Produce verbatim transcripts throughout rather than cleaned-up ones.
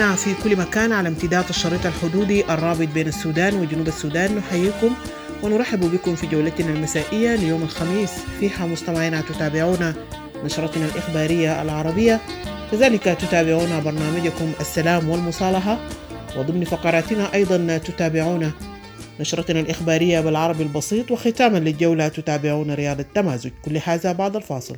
مستمعينا في كل مكان على امتداد الشريط الحدودي الرابط بين السودان وجنوب السودان، نحييكم ونرحب بكم في جولتنا المسائية ليوم الخميس. فيها مستمعينا تتابعون نشرتنا الإخبارية العربية، كذلك تتابعون برنامجكم السلام والمصالحة، وضمن فقراتنا أيضا تتابعون نشرتنا الإخبارية بالعربي البسيط، وختاما للجولة تتابعون رياض التمازج. كل هذا بعد الفاصل.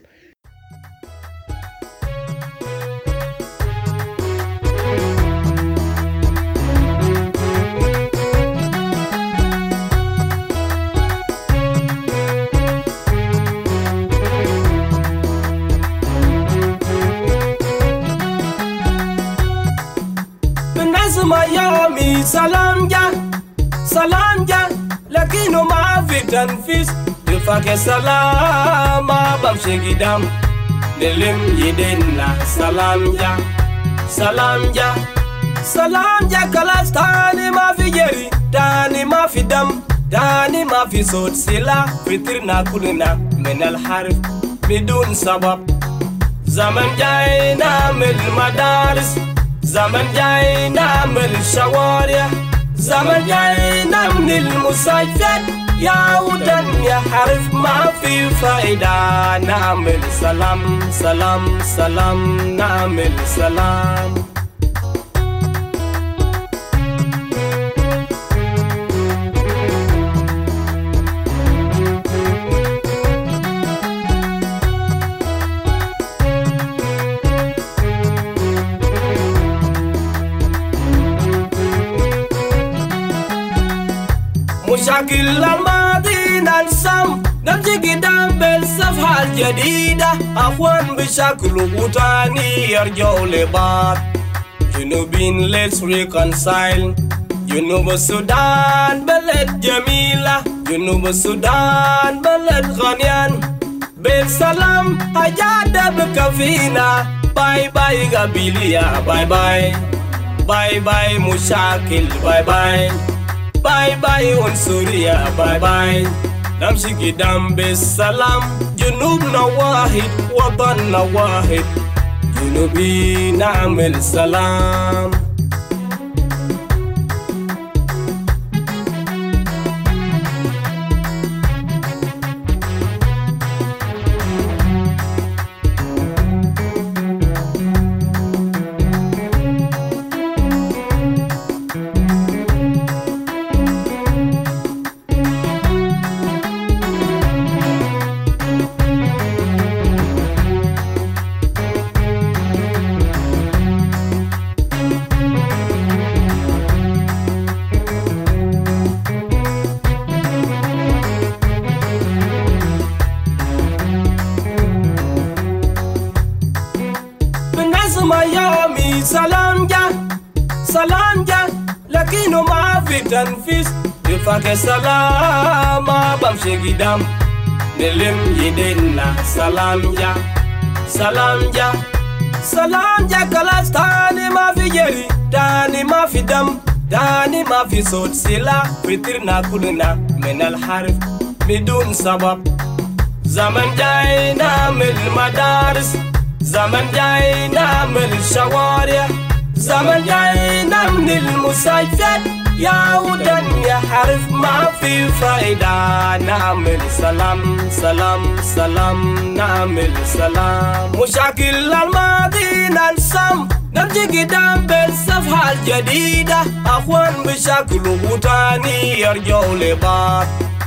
يومي سلام جا سلام جا لكنه ما في تنفيذ. يفاك سلام ما بمشي قدام نلم يدينا. سلام جا سلام جا سلام جا خلاص تاني ما في جري، تاني ما في دم، تاني ما في صوت سلاح. فطرنا كلنا من الحرب بدون سبب. زمن جاي نعمل مدارس، زمن جاي نعمل شوارع، زمن جاي نبني المستشفيات. يا ودن يا حرف ما في فايدة. نعمل سلام سلام سلام نعمل سلام. مشاكل الماضي ننسم، نمشي قدام بالصفحة الجديدة. أخوان بشكل وطني يرجعوا لبعض. جنوبين let's reconcile. جنوب السودان بلد جميلة، جنوب السودان بلد غنيان. بالسلام حاجات بكفينا. باي باي قبيلية، باي باي باي باي مشاكل، باي باي باي باي عنصرية، باي باي. نمشي قدام بالسلام. جنوبنا واحد، وطننا واحد. جنوبي نعمل سلام. يومي سلام جا سلام جا لكنه ما في تنفيذ. يفاك سلام ما بمشي قدام نلم يدينا. سلام جا سلام جا سلام جا خلاص تاني ما في جري، تاني ما في دم، تاني ما في صوت سلاح. فطرنا كلنا من الحرب بدون سبب. زمن جاي نعمل مدارس، زمن جاي نعمل شوارع، زمن جاي نبني المستشفيات. يا ودن يا حرف ما في فايدة. نعمل سلام سلام سلام نعمل سلام. مشاكل الماضي ننسم، نمشي قدام بالصفحة الجديدة. أخوان بشكل وطني يرجعوا لبعض.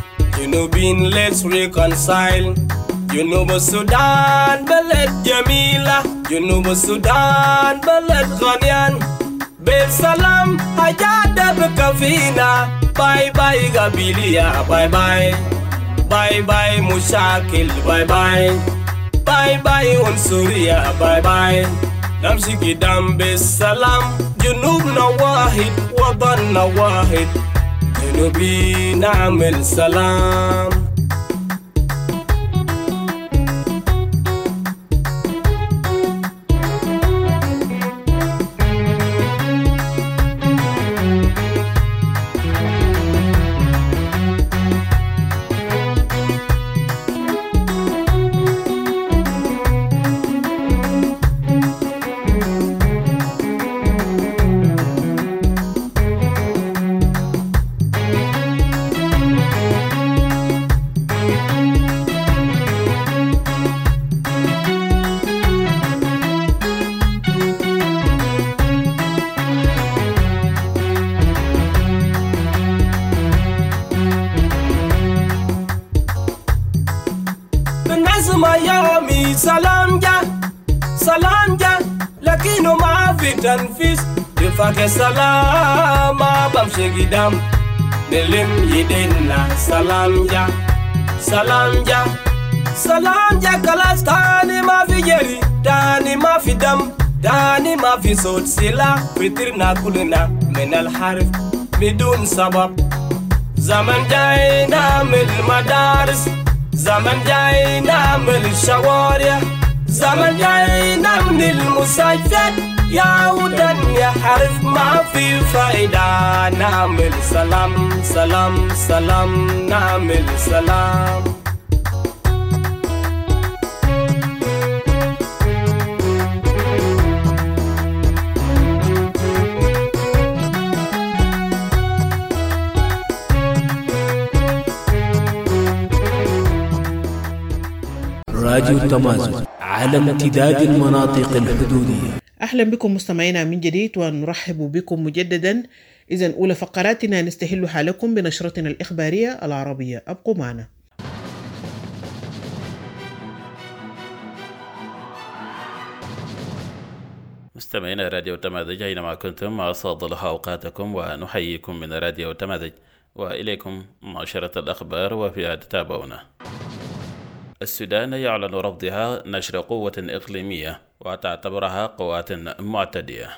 جنوبين let's reconcile. جنوب السودان بلد جميلة، جنوب السودان بلد غنيان. بالسلام حاجات بكفينا. باي باي قبيلية، باي باي باي باي مشاكل، باي باي باي باي عنصرية، باي باي. نمشي قدام بالسلام. جنوبنا واحد، وطننا واحد. جنوبي نعمل سلام. Miami salam ja salam ja lakini ma fi tanfis de fake salama bam shegidam delim yidinna salam ja salam ja salam ja kalas tani ma fi jeri tani ma fi dam tani ma fi sot sila fitirna kulna min al harf bidun sabab zaman jay namil madaris zaman jay namil shawarya zaman jay namil musajjad ya udan ya harf ma fi faida namil salam salam salam namil salam راديو التمازن على امتداد المناطق الحدودية. أهلا بكم مستمعينا من جديد ونرحب بكم مجددا. إذن أولى فقراتنا نستهل حالكم بنشرتنا الإخبارية العربية، أبقوا معنا. مستمعينا راديو تمازج أينما كنتم أسعد الله أوقاتكم ونحييكم من راديو تمازج وإليكم نشرة الأخبار وفيها تتابعونا. السودان يعلن رفضها نشر قوة إقليمية وتعتبرها قوات معتدية.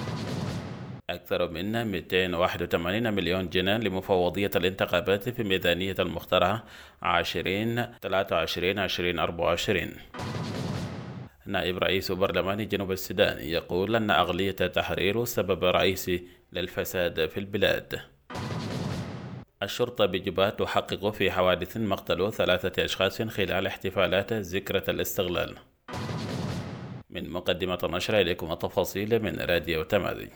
أكثر من مئتين وواحد وثمانين مليون جنيه لمفوضية الانتخابات في ميزانية المقترحة عشرين ثلاثة وعشرين عشرين أربعة وعشرين. نائب رئيس برلمان جنوب السودان يقول أن أغلية التحرير سبب رئيسي للفساد في البلاد. الشرطة بجبات تحقق في حوادث مقتل ثلاثة أشخاص خلال احتفالات ذكرى الاستغلال. من مقدمة النشر إليكم التفاصيل من راديو تمازج.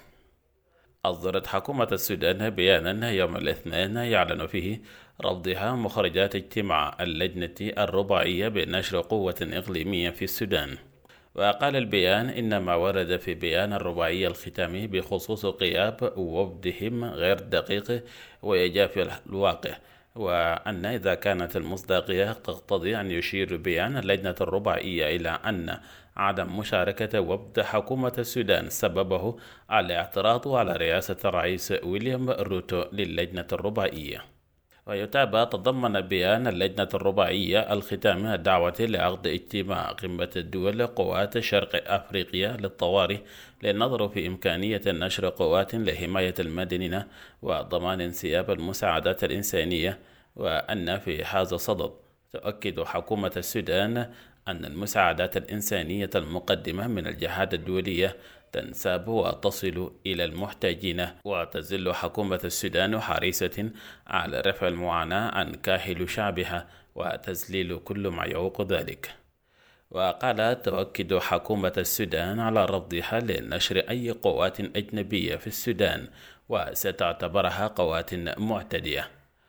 أصدرت حكومة السودان بيانا يوم الاثنين يعلن فيه رفضها مخرجات اجتماع اللجنة الرباعية بنشر قوة إقليمية في السودان. وقال البيان إن ما ورد في بيان الرباعية الختامي بخصوص غياب وفدهم غير دقيق ويجافي الواقع، وأن إذا كانت المصداقية تقتضي أن يشير بيان اللجنة الرباعية إلى أن عدم مشاركة وفد حكومة السودان سببه الاعتراض على رئاسة الرئيس ويليام روتو للجنة الرباعية. ويتابع تضمن بيان اللجنة الرباعية الختامي الدعوة لعقد اجتماع قمة الدول قوات شرق أفريقيا للطوارئ للنظر في إمكانية نشر قوات لحماية المدنيين وضمان انسياب المساعدات الإنسانية. وأن في هذا الصدد تؤكد حكومة السودان أن المساعدات الإنسانية المقدمة من الجهات الدولية تنساب وتصل إلى المحتاجين، وتظل حكومة السودان حريصة على رفع المعاناة عن كاهل شعبها وتذليل كل ما يعوق ذلك. وقال تؤكد حكومة السودان على رفضها لنشر أي قوات أجنبية في السودان وستعتبرها قوات معتدية.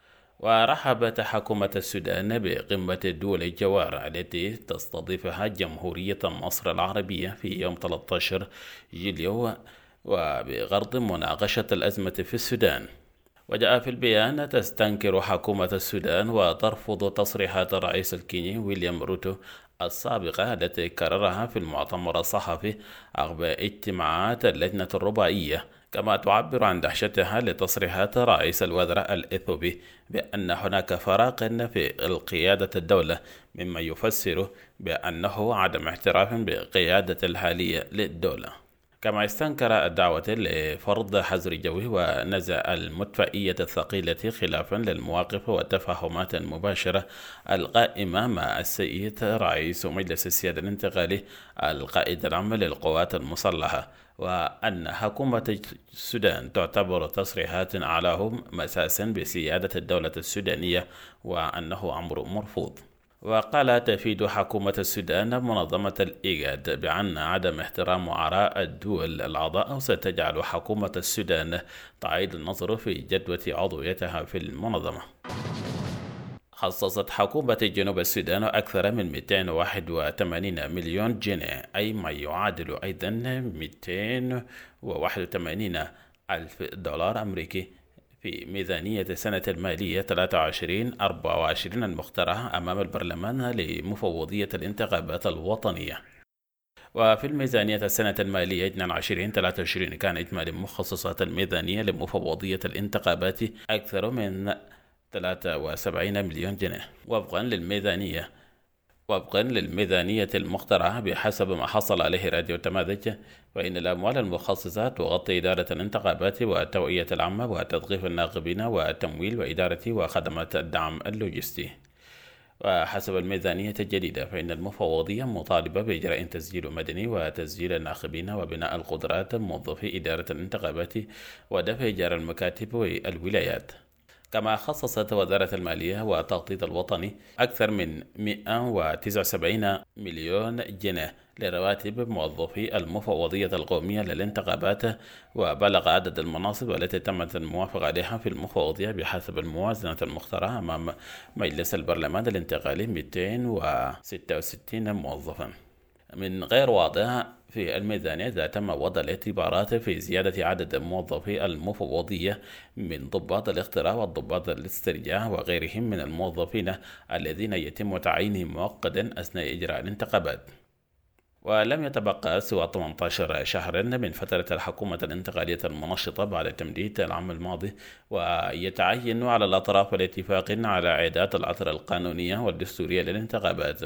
ورحبت حكومة السودان بقمة الدول الجوار التي تستضيفها جمهورية مصر العربية في يوم ثلاثة عشر يوليو وبغرض مناقشة الأزمة في السودان. وجاء في البيان تستنكر حكومة السودان وترفض تصريحات الرئيس الكيني ويليام روتو السابقة التي كررها في المؤتمر الصحفي عقب اجتماعات اللجنة الرباعية، كما تعبر عن دهشتها لتصريحات رئيس الوزراء الإثيوبي بأن هناك فراغ في القيادة الدولة، مما يفسر بأنه عدم اعتراف بقيادة الحالية للدولة. كما استنكر الدعوة لفرض حظر جوي ونزع المدفعية الثقيلة خلافا للمواقف والتفاهمات المباشرة القائمة مع السيد رئيس مجلس السيادة الانتقالي القائد العام للقوات المسلحة، وأن حكومة السودان تعتبر تصريحات أعلاهم مساسا بسيادة الدولة السودانية وأنه أمر مرفوض. وقال تفيد حكومة السودان منظمة الإيجاد بأن عدم احترام آراء الدول الأعضاء ستجعل حكومة السودان تعيد النظر في جدوى عضويتها في المنظمة. خصصت حكومة جنوب السودان أكثر من مئتين وواحد وثمانين مليون جنيه، أي ما يعادل أيضا مئتين وواحد وثمانين ألف دولار أمريكي في ميزانية السنة المالية ثلاثة وعشرين أربعة وعشرين المقترحة أمام البرلمان لمفوضية الانتخابات الوطنية. وفي الميزانية السنة المالية اثنين وعشرين ثلاثة وعشرين كان إجمالي مخصصات الميزانية لمفوضية الانتخابات أكثر من ثلاثة وسبعين مليون جنيه وفقا للميزانية وفقا للميزانية المقترحة بحسب ما حصل عليه راديو تماذج. فإن الأموال المخصصة تغطي إدارة الانتخابات والتوعية العامة وتثقيف الناخبين والتمويل وإدارة وخدمات الدعم اللوجستي. وحسب الميزانية الجديدة فإن المفوضية مطالبة بإجراء تسجيل مدني وتسجيل الناخبين وبناء القدرات موظفي إدارة الانتخابات ودفع إيجار المكاتب والولايات. كما خصصت وزارة المالية والتخطيط الوطني أكثر من مئة وتسعة وسبعين مليون جنيه لرواتب موظفي المفوضية القومية للانتخابات، وبلغ عدد المناصب التي تمت الموافقة عليها في المفوضية بحسب الموازنة المقترحة أمام مجلس البرلمان الانتقالي مئتين وستة وستين موظفا. من غير واضح في الميزانية إذا تم وضع الاعتبارات في زيادة عدد موظفي المفوضية من ضباط الاختراع والضباط الاسترجاع وغيرهم من الموظفين الذين يتم تعيينهم مؤقتا أثناء إجراء الانتخابات. ولم يتبقى سوى ثمانية عشر شهرا من فترة الحكومة الانتقالية المنشطة بعد تمديد العام الماضي، ويتعين على الأطراف الاتفاق على إعداد الأطر القانونية والدستورية للانتخابات.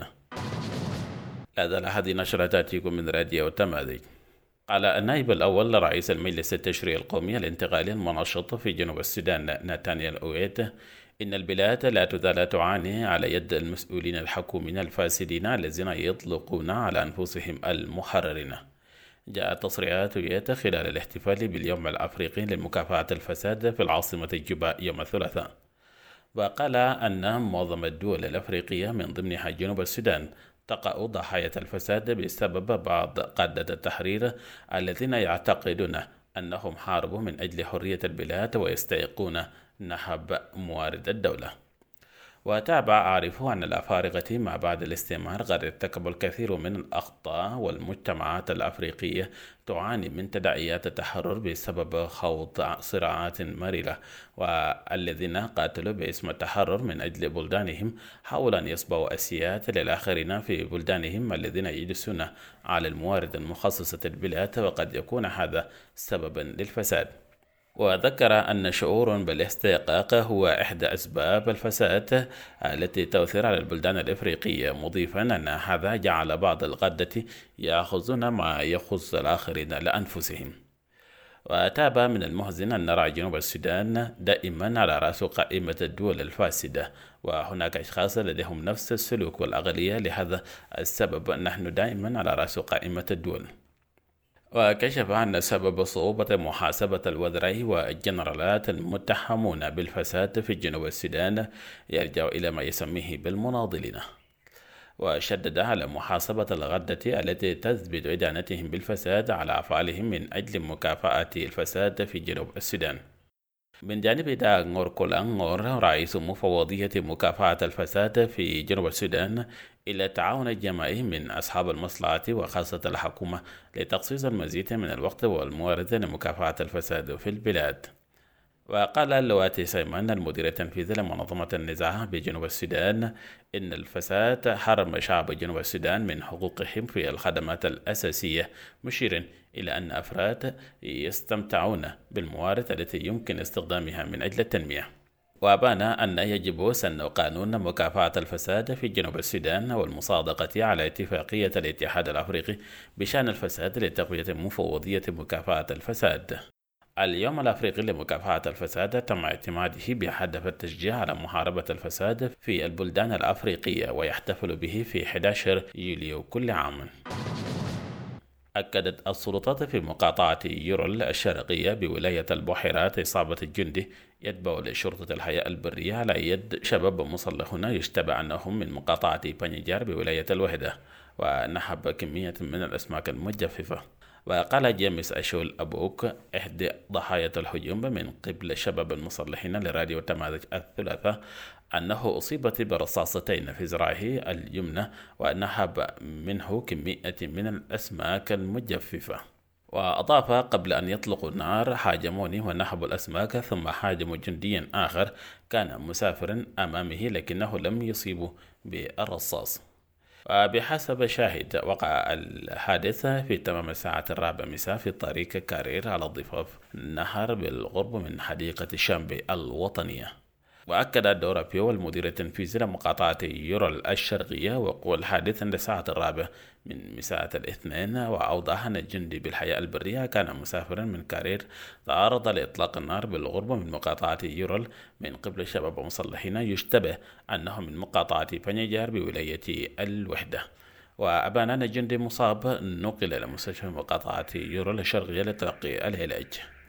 هذا هذه نشرة تأتيكم من راديو تماذج. قال النائب الأول لرئيس المجلس التشريعي القومي الانتقالي المنشط في جنوب السودان ناتانيال أويت إن البلاد لا تزال تعاني على يد المسؤولين الحكوميين الفاسدين الذين يطلقون على أنفسهم المحررين. جاءت تصريحات أويت خلال الاحتفال باليوم الأفريقي لمكافحة الفساد في العاصمة جوبا يوم الثلاثاء، وقال أن معظم الدول الأفريقية من ضمنها جنوب السودان تقع ضحايا الفساد بسبب بعض قادة التحرير الذين يعتقدون أنهم حاربوا من أجل حرية البلاد ويستيقون نهب موارد الدولة. وتابع عارف أن الأفارقة ما بعد الاستعمار قد ارتكبوا الكثير من الأخطاء، والمجتمعات الأفريقية تعاني من تداعيات التحرر بسبب خوض صراعات مريرة، والذين قاتلوا باسم التحرر من أجل بلدانهم حاولوا أن يصبحوا أسياد للآخرين في بلدانهم الذين يجلسون على الموارد المخصصة البلاد، وقد يكون هذا سببا للفساد. وذكر أن شعور بالاستحقاق هو إحدى أسباب الفساد التي تؤثر على البلدان الإفريقية، مضيفا أن هذا جعل بعض القادة يأخذون ما يخص الآخرين لأنفسهم. وتابع من المحزن أن نرى جنوب السودان دائما على رأس قائمة الدول الفاسدة، وهناك أشخاص لديهم نفس السلوك والأغلية، لهذا السبب نحن دائما على رأس قائمة الدول. وكشف أن سبب صعوبة محاسبة الوزراء والجنرالات المتهمون بالفساد في جنوب السودان يرجع إلى ما يسميه بالمناضلين، وشدد على محاسبة الغدة التي تثبت إدانتهم بالفساد على أفعالهم من أجل مكافحة الفساد في جنوب السودان. من جانب دا نور كولانغور رئيس مفوضية مكافحة الفساد في جنوب السودان إلى التعاون الجماعي من أصحاب المصلحة وخاصة الحكومة لتخصيص المزيد من الوقت والموارد لمكافحة الفساد في البلاد. وقال اللواتي سيمان المدير التنفيذي لمنظمة النزاع بجنوب السودان إن الفساد حرم شعب جنوب السودان من حقوقهم في الخدمات الأساسية، مشيرا إلى أن أفراد يستمتعون بالموارد التي يمكن استخدامها من أجل التنمية. وأبان أن يجب سن قانون مكافحة الفساد في جنوب السودان والمصادقة على اتفاقية الاتحاد الأفريقي بشأن الفساد لتقوية مفوضية مكافحة الفساد. اليوم الأفريقي لمكافحة الفساد تم اعتماده بهدف التشجيع على محاربة الفساد في البلدان الأفريقية، ويحتفل به في أحد عشر يوليو كل عام. أكدت السلطات في مقاطعة يورل الشرقية بولاية البحيرات إصابة الجندي يتبع لشرطة الحياة البرية على يد شباب مسلحون يشتبه أنهم من مقاطعة بانيجار بولاية الوحدة، ونهب كمية من الأسماك المجففة. وقال جيمس أشول أبوك إحدى ضحايا الهجوم من قبل شباب المسلحين لراديو تماذج الثلاثاء أنه أصيبت برصاصتين في ذراعه اليمنى ونهب منه كمية من الأسماك المجففة. وأضاف: قبل أن يطلقوا النار هاجموني ونهبوا الأسماك، ثم هاجموا جنديا آخر كان مسافرا أمامه لكنه لم يصيبه بالرصاص. وبحسب شاهد وقع الحادث في تمام الساعة الرابعة مساء في طريق كارير على ضفاف النهر بالقرب من حديقة شامبي الوطنية. وأكد دورا بيو المدير التنفيذي لمقاطعة يورل الشرقية وقوع الحادث عند الساعة الرابعة من مساء الاثنين، وأوضح أن الجندي بالحياة البرية كان مسافرا من كارير تعرض لإطلاق النار بالغرب من مقاطعة يورل من قبل شباب مسلحين يشتبه أنهم من مقاطعة بنيجار بولاية الوحدة. وأبان أن الجندي مصاب نقل إلى مستشفى مقاطعة يورل الشرقية لتلقي العلاج.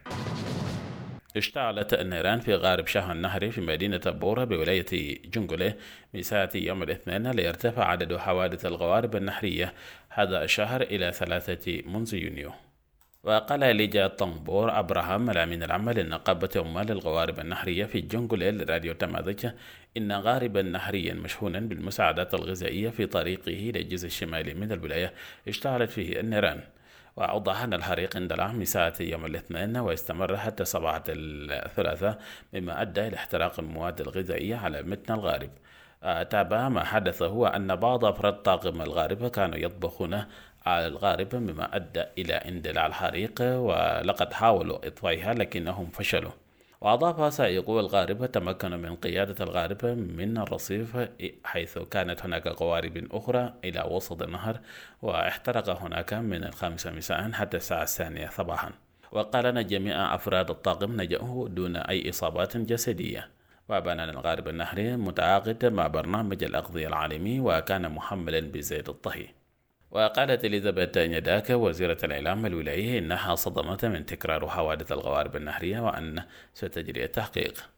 اشتعلت النيران في غارب شاه النهري في مدينة بورا بولاية جنجولة مساء يوم الاثنين، ليرتفع عدد حوادث الغوارب النهرية هذا الشهر إلى ثلاثة منذ يونيو. وقال ليجا طنبور أبراهام الأمين العام لنقابة عمال الغوارب النهرية في جنجولة لراديو تماذج إن غاربا نهريا مشحونا بالمساعدات الغذائية في طريقه إلى الجزء الشمالي من الولاية اشتعلت فيه النيران. وأوضح أن الحريق اندلع مساء يوم الاثنين واستمر حتى صباح الثلاثاء، مما أدى إلى احتراق المواد الغذائية على متن الغارب. تابع ما حدث هو أن بعض أفراد طاقم الغارب كانوا يطبخون على الغارب، مما أدى إلى اندلاع الحريق، ولقد حاولوا إطفائها لكنهم فشلوا. وأضاف: سائقو الغارب تمكنوا من قيادة الغارب من الرصيف حيث كانت هناك قوارب أخرى إلى وسط النهر، واحترق هناك من الخامسة مساء حتى الساعة الثانية صباحا. وقال أن جميع أفراد الطاقم نجوا دون أي إصابات جسدية. وبان أن الغارب النهري متعاقد مع برنامج الأغذية العالمي وكان محملا بزيت الطهي. وقالت إليزابيث نيداك وزيرة الإعلام الولاية إنها صدمت من تكرار حوادث الغوارب النهرية وأن ستجري التحقيق.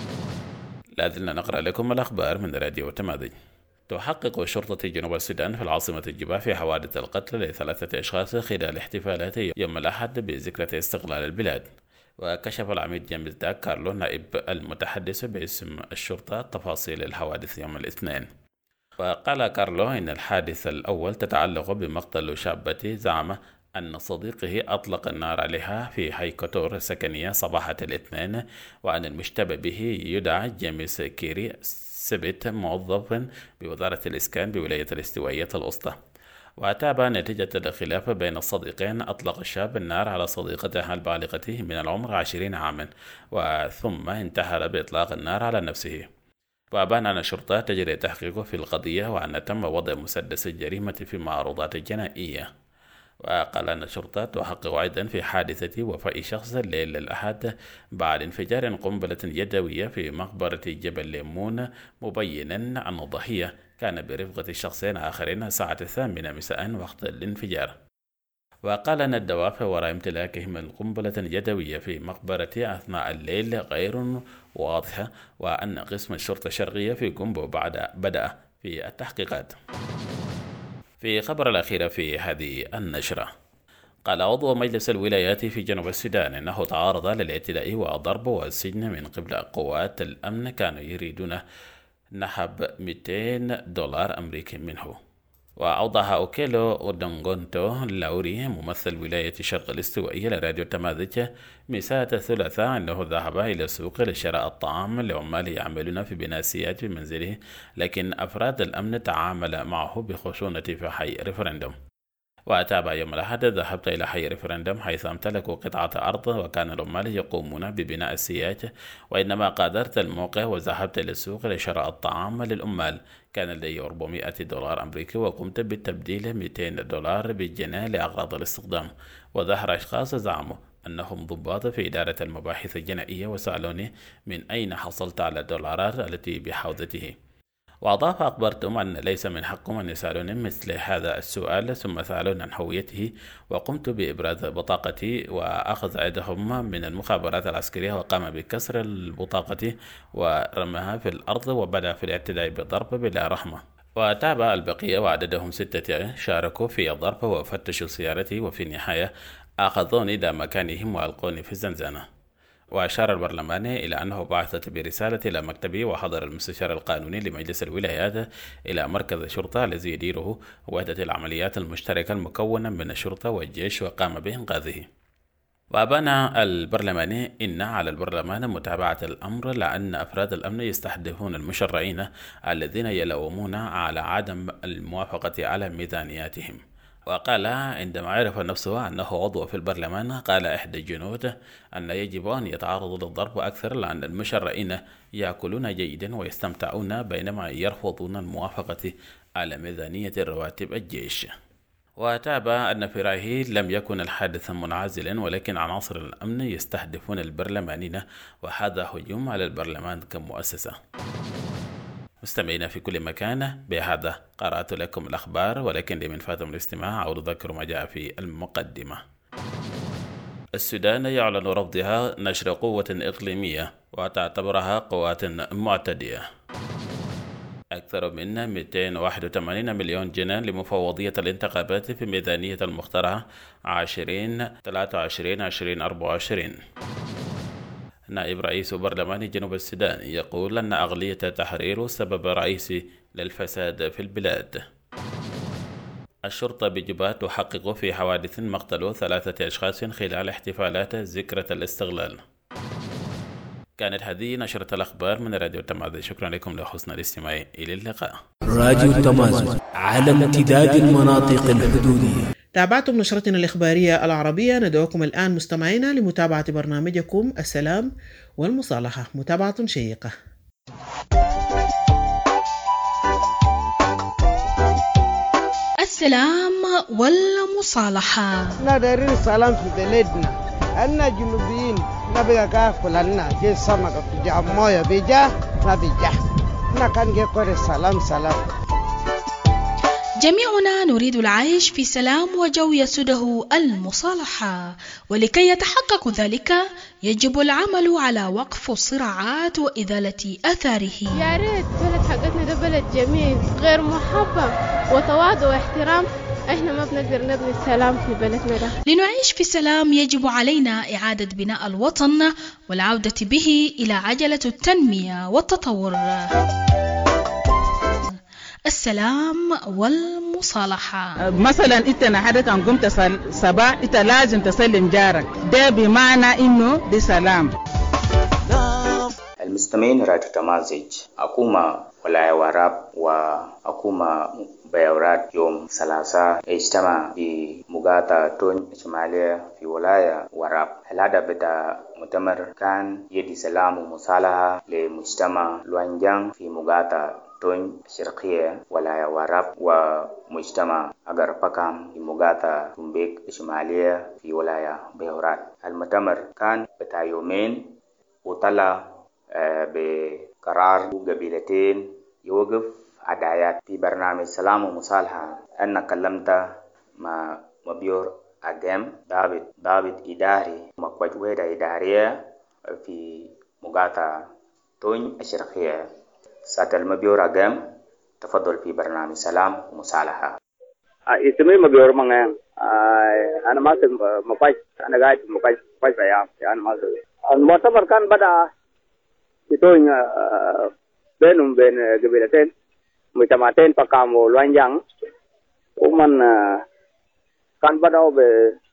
لا زلنا نقرأ لكم الأخبار من راديو تماذج. تحقق شرطة جنوب السودان في العاصمة جوبا في حوادث القتل لثلاثة أشخاص خلال احتفالات يوم الأحد بذكرى استقلال البلاد. وكشف العميد جيمس داك كارلو نائب المتحدث باسم الشرطة تفاصيل الحوادث يوم الاثنين. وقال كارلو إن الحادث الأول تتعلق بمقتل شابة زعم أن صديقه أطلق النار عليها في حي كوتور السكنية صباح الاثنين، وأن المشتبه به يدعى جيمس كيري سبت موظف بوزارة الإسكان بولاية الاستوائية الوسطى. وتابع نتيجة الخلاف بين الصديقين أطلق الشاب النار على صديقته البالغة من العمر عشرين عاما، وثم انتحر بإطلاق النار على نفسه. وأبان أن الشرطة تجري تحقيقه في القضية، وأن تم وضع مسدس الجريمة في معروضات جنائية. وقال أن الشرطة تحقق أيضا في حادثة وفاة شخص الليل الأحد بعد انفجار قنبلة يدوية في مقبرة جبل ليمون، مبينا أن الضحية كان برفقة شخصين آخرين الساعة الثامنة مساء وقت الانفجار. وقال أن الدوافع وراء امتلاكهم القنبلة اليدوية في مقبرة أثناء الليل غير واضحة، وأن قسم الشرطة الشرقية في كومبو بعد بدأ في التحقيقات. في خبر الأخير في هذه النشرة، قال عضو مجلس الولايات في جنوب السودان إنه تعرض للاعتداء والضرب والسجن من قبل قوات الأمن كانوا يريدون نحب مئتين دولار أمريكي منه. وأوضح أوكيلو أودونغونتو لاوري ممثل ولاية الشرق الاستوائية لراديو تماذج مساء الثلاثاء أنه ذهب إلى السوق لشراء الطعام لعمال يعملون في بناء السياج في منزله، لكن أفراد الأمن تعامل معه بخشونة في حي ريفرندوم. وتابع يوم الأحد ذهبت إلى حي ريفرندوم حيث امتلكوا قطعة أرض وكان العمال يقومون ببناء السياج، وإنما قادرت الموقع وذهبت إلى السوق لشراء الطعام للعمال كان لدي أربعمائة دولار أمريكي، وقمت بالتبديل مئتين دولار بالجنيه لأغراض الاستخدام. وظهر أشخاص زعموا أنهم ضباط في إدارة المباحث الجنائية وسألوني من أين حصلت على الدولارات التي بحوزته. وأضاف: أخبرتم أن ليس من حقهم أن يسألوني مثل هذا السؤال، ثم سألون عن هويته، وقمت بإبراز بطاقتي وأخذ أيدهم من المخابرات العسكرية وقام بكسر البطاقة ورمها في الأرض، وبدأ في الاعتداء بالضرب بلا رحمة. وتابع البقية وعددهم ستة شاركوا في الضرب وفتشوا سيارتي، وفي النهاية أخذوني إلى مكانهم وألقوني في الزنزانة. وأشار البرلماني إلى أنه بعثت برسالة إلى مكتبه وحضر المستشار القانوني لمجلس الولايات إلى مركز الشرطة الذي يديره وحدة العمليات المشتركة المكونة من الشرطة والجيش وقام بإنقاذه. وأبان البرلماني إن على البرلمان متابعة الأمر لأن أفراد الأمن يستهدفون المشرعين الذين يلومون على عدم الموافقة على ميزانياتهم. وقال عندما عرف نفسه أنه عضو في البرلمان قال إحدى الجنود أن يجب أن يتعرضوا للضرب أكثر لأن المشرعين يأكلون جيدا ويستمتعون بينما يرفضون الموافقة على ميزانية رواتب الجيش. وتابع أن في رأيه لم يكن الحادث منعزلا ولكن عناصر الأمن يستهدفون البرلمانيين وهذا هجوم على البرلمان كمؤسسة. مستمعين في كل مكان، بهذا قرأت لكم الأخبار ولكن لمن فاتم الاستماع أو أذكر ما جاء في المقدمة. السودان يعلن رفضها نشر قوة إقليمية وتعتبرها قوات معتدية. أكثر من مئتين وواحد وثمانين مليون جنيه لمفوضية الانتخابات في ميزانية المقترحة عشرين ثلاثة وعشرين عشرين أربعة وعشرين. نائب رئيس برلمان جنوب السودان يقول أن أغلية التحرير سبب رئيسي للفساد في البلاد. الشرطة بجبات تحقق في حوادث مقتل ثلاثة أشخاص خلال احتفالات ذكرى الاستغلال. كانت هذه نشرة الأخبار من راديو تمازن. شكرا لكم لحسن الاستماع. إلى اللقاء. راديو تمازن على امتداد المناطق الحدودية. تابعتم نشرتنا الإخبارية العربية. ندعوكم الآن مستمعينا لمتابعة برنامجكم السلام والمصالحة، متابعة شيقة. السلام والمصالحة. ندير السلام في بلدنا. أنا جنوبيين نبي كافل لنا جي سمك في جاموية بيجا نبيجا نكان جي كوري سلام سلام. جميعنا نريد العيش في سلام وجو يسوده المصالحة، ولكي يتحقق ذلك يجب العمل على وقف الصراعات وإزالة أثاره. يا ريت بلد حقتنا ده بلد جميل غير محبب وتواضع واحترام، احنا ما بنقدر نبني السلام في بلدنا ده. لنعيش في سلام يجب علينا إعادة بناء الوطن والعودة به إلى عجلة التنمية والتطور. السلام والمصالحة. مثلا انت نحدث عن قمت صباح انت لازم تسلم جارك، ده بمعنى انه دي سلام. المستمعين راديو تمازج، أكوما ولاية وراب وأكوما بيورات يوم ثلاثاء اجتمع في مغاتا تون شمالية في ولاية وراب. هذا بدا مؤتمر كان يدي سلام ومصالحة لمجتمع لوانجان في مغاتا تون شرقية ولاية وراب ومجتمع أجر بكام في مغاتا تنبيك شمالية في ولاية بيورات. المؤتمر كان بتاع يومين وطلع بقرار قبيلتين يوقف عدايات في برنامج سلام ومصالحة. أنا كلمت مع مبيور أجم ضابط ضابط إداري مقوج وحدة إدارية في مغاتا تون الشرقية. سات المبيور أجم تفضل في برنامج سلام ومصالحة. اسمي مبيور مانغ. أنا ماسك مقوج، أنا قاعد مقوج مقوج فيام. أنا ماسك. المؤتمر كان بدأ تون بينهم بين قبيلتين مجتمعتين بقام ولوانجان، ومن كان بدأوا ب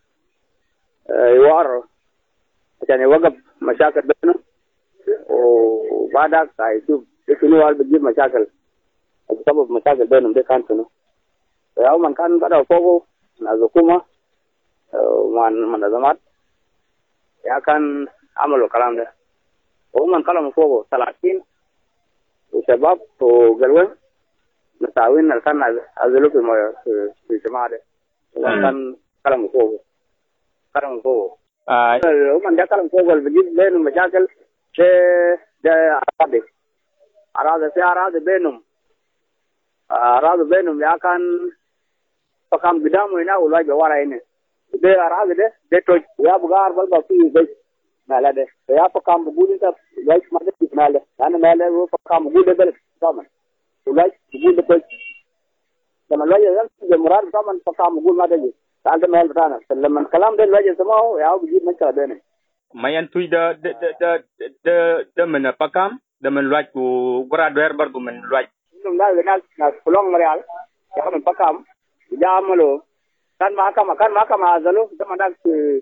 يوار عشان يوقف مشاكل بينهم، وبعدها هيشوف شنو اللي بتجيب مشاكل بسبب مشاكل بينهم دي كان شنو. فيوم كان بدأوا فوقه ناس حكومة ومنظمات يا كان عملوا الكلام ده، وهم كلاموا فوقه ثلاثين وشباب وقلوين مساوين اللي كان عزلوا في في الجماعة ده، كان كلاموا فوقه كلاموا فوقه هم ده كلام فوقه اللي بيجيب بينهم مشاكل. ده ده أراضي أراضي في أراضي بينهم أراضي بينهم يا كان فكان قدامه هنا والواجب ورا هنا. ده أراضي ده ده توج يا بقار بلبا فيه بس ماله ده يا فكان بقول أنت واجب ما تدري ماله أنا ماله هو فكان بقول ده بلد طبعا واجب بقول ده توج لما الواجب ده مراد طبعا فكان بقول ما تدري تعال ده ماله بتاعنا. لما الكلام ده الواجب سماه يا هو بيجيب مشكلة بينه mayan tuy da da da da da men pakam da men luaj ku gradwer bar du men luaj dum da na na kulong marial ya men pakam ya malo kan mahakama kan mahakama azalo da mandak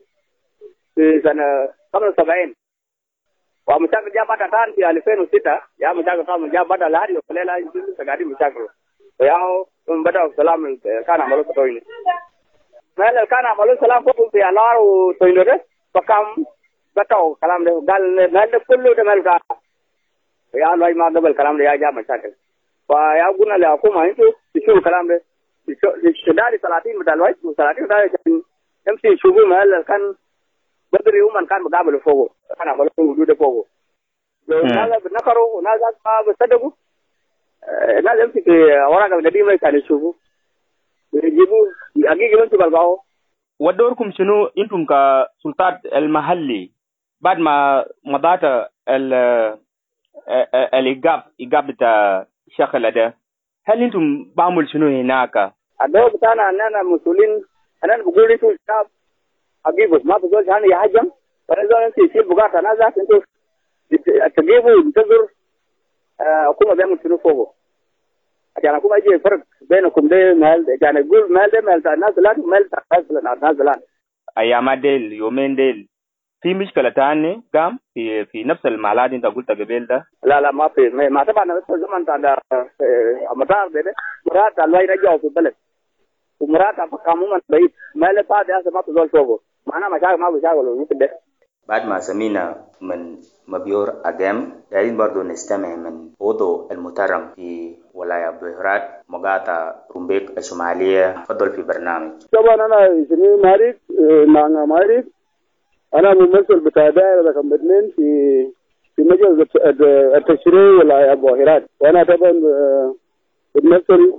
ke sana kama sabain wa mchaka ja bata tan fi alifenu sita ya mchaka kama ja bata lahadi kolela injili sagadi mchaka yao mbada salam kana malo toini mala kana malo salam ko fi alaru toino de pakam bataw kalam de gal nal de kullu de malka ya loy ma dabal kalam de ya ja mchaka wa ya guna la kuma into shi kalam de shi dari salatin medalwai salatin dari M C shubu mal kan بدري ومن كان مقابل فوقه انا بقول وجوده فوقه هذا بنكروا ناس ما بيصدقوا ناس يمسك ورقه النبي ما كان يشوفوا يجيبوا حقيقه انتم بلغاو ودوركم شنو انتم كسلطات المحلي بعد ما مضات ال الايجاب ايجاب بتاع شغله ده هل انتم بعمل شنو هناك الدور بتاعنا اننا مسؤولين انا بقول لكم الشعب أجيبه ما بقول أنا يهاجم فإذا أنت يصير بقاطع نازك أنتوا تجيبوا تنتظر أقوم بيعمل شنو فوقه عشان أقوم أجي فرق بينكم ده مال عشان أقول مال ده مال نازلان مال نازلان نازلان أيام ديل يومين ديل في مشكلة تانية قام في في نفس المعلات أنت قلت قبل ده لا لا ما في ما تبع نفس الزمن تاع مطار ده مرات الله يرجعه في البلد ومرات أفكامه من بعيد مال بعد هذا ما تزول فوقه معنا مشاكل ما بيشاغلوا ممكن ده بعد ما سمينا من مبيور أجام دايرين برضو نستمع من وضو المترم في ولاية بهرات مقاطعة رومبيك الشمالية. تفضل في برنامج. طبعا أنا اسمي مارك نانا مارك أنا ممثل بتاع دائرة رقم اثنين في في مجلس التشريع ولاية بهرات وأنا طبعا بمثل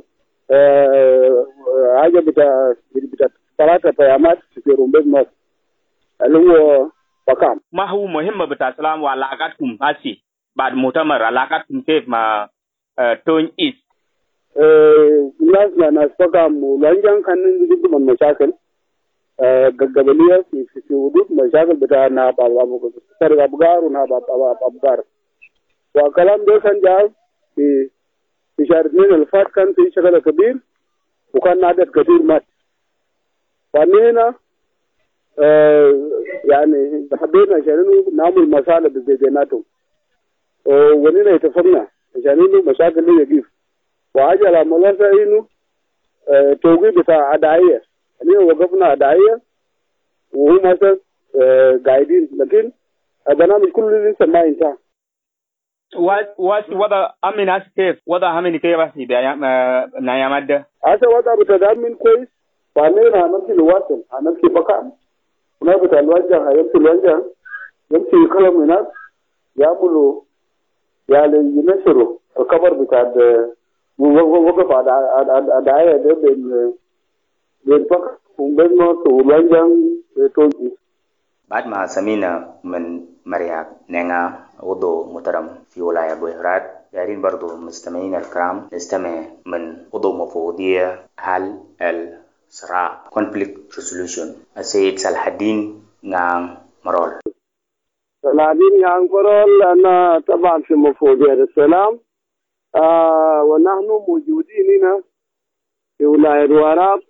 حاجة بتاع بتاع ثلاثة قيامات في رومبيك مصر اللي هو بكام. ما هو مهم بتاع سلام وعلاقاتكم هسي بعد مؤتمر علاقاتكم كيف مع تون إيست؟ ناس ناس بكام ولانجان كان نجيب من مشاكل قبلية في في حدود مشاكل بتاع ناب أبو سر أبغار وناب أبغار وكلام ده كان جاء في في شهر اثنين الفات كان في شغل كبير وكان عدد كثير مات فنينا آه يعني حبينا عشان نعمل مصالح بيناتهم ونينا اتفقنا عشان مشاكل اللي يجيب وعجل عملنا انه آه توقيت بتاع عدايه يعني وقفنا عدايه وهم مثلا آه قاعدين لكن البرنامج كله لسه ما انتهى واسي وضع امن هسه كيف وضع امن كيف هسه نايا ماده هسه وضع بتدعم كويس فعلينا هنمشي نواصل هنمشي بقى هناك الوجه هيمشي الوجه يمشي كلام هناك يعملوا يعني ينشروا الخبر بتاع وقف على الدعاية ده بين بين فقط وبين مصر والوجه تونسي. بعد ما سمينا من مرياك نينا وضو محترم في ولاية بهرات دايرين برضو مستمعين الكرام نستمع من وضو مفوضية حل الصراع conflict resolution السيد صلاح الدين نعم مرول. صلاح الدين نعم مرول أنا طبعا في مفوضية السلام آه ونحن موجودين هنا في ولاية الوراب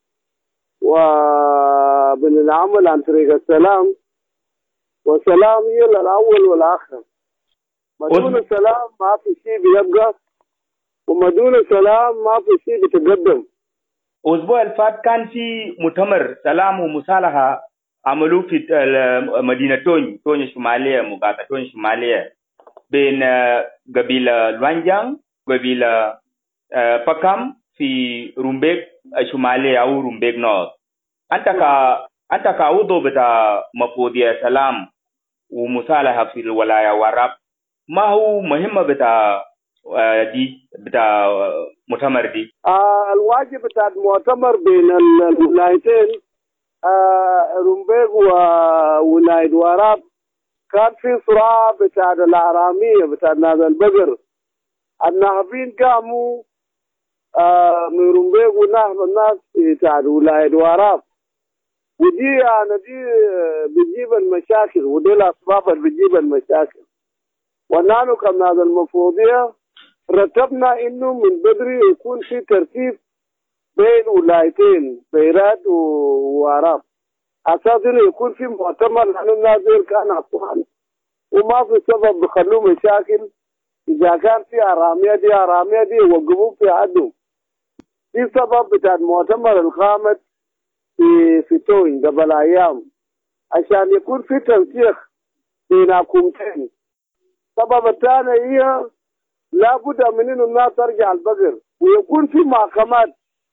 وبنعمل عن طريق السلام والسلام هي الأول والآخر ما دون السلام ما في شيء بيبقى وما دون السلام ما في شيء بيتقدم. الأسبوع الفات كان في مؤتمر سلام ومصالحة عملوه في مدينة توني توني الشمالية مقاطعة توني الشمالية بين قبيلة لوانجان قبيلة بكام في رومبيك الشمالية أو رومبيك نورث. أنت كا أنت كعضو بتاع مفوضية سلام ومصالحة في الولاية وراب ما هو مهمة بتاع دي بتاع مؤتمر دي؟ آه الواجب بتاع المؤتمر بين الولايتين آه رومبيك وولاية وراب كان في صراع بتاع الأهرامية بتاع نادي البقر الناهبين قاموا آه من رومبيك ونهب الناس بتاع ولاية وراب ودي يعني دي بتجيب المشاكل، ودي الأسباب اللي بتجيب المشاكل. ونحن كنادي المفوضية رتبنا إنه من بدري يكون في ترتيب بين ولايتين بيرات ووراب، أساس إنه يكون في مؤتمر، لأنه الناس كان أخوان وما في سبب بخلوه مشاكل. إذا كان في أرامية دي أرامية دي يوقفوا في عدو. في سبب بتاع المؤتمر الخامس في في توين قبل أيام عشان يكون في تنسيق بين حكومتين. السبب الثاني هي لابد من إنه الناس ترجع البقر ويكون في محكمات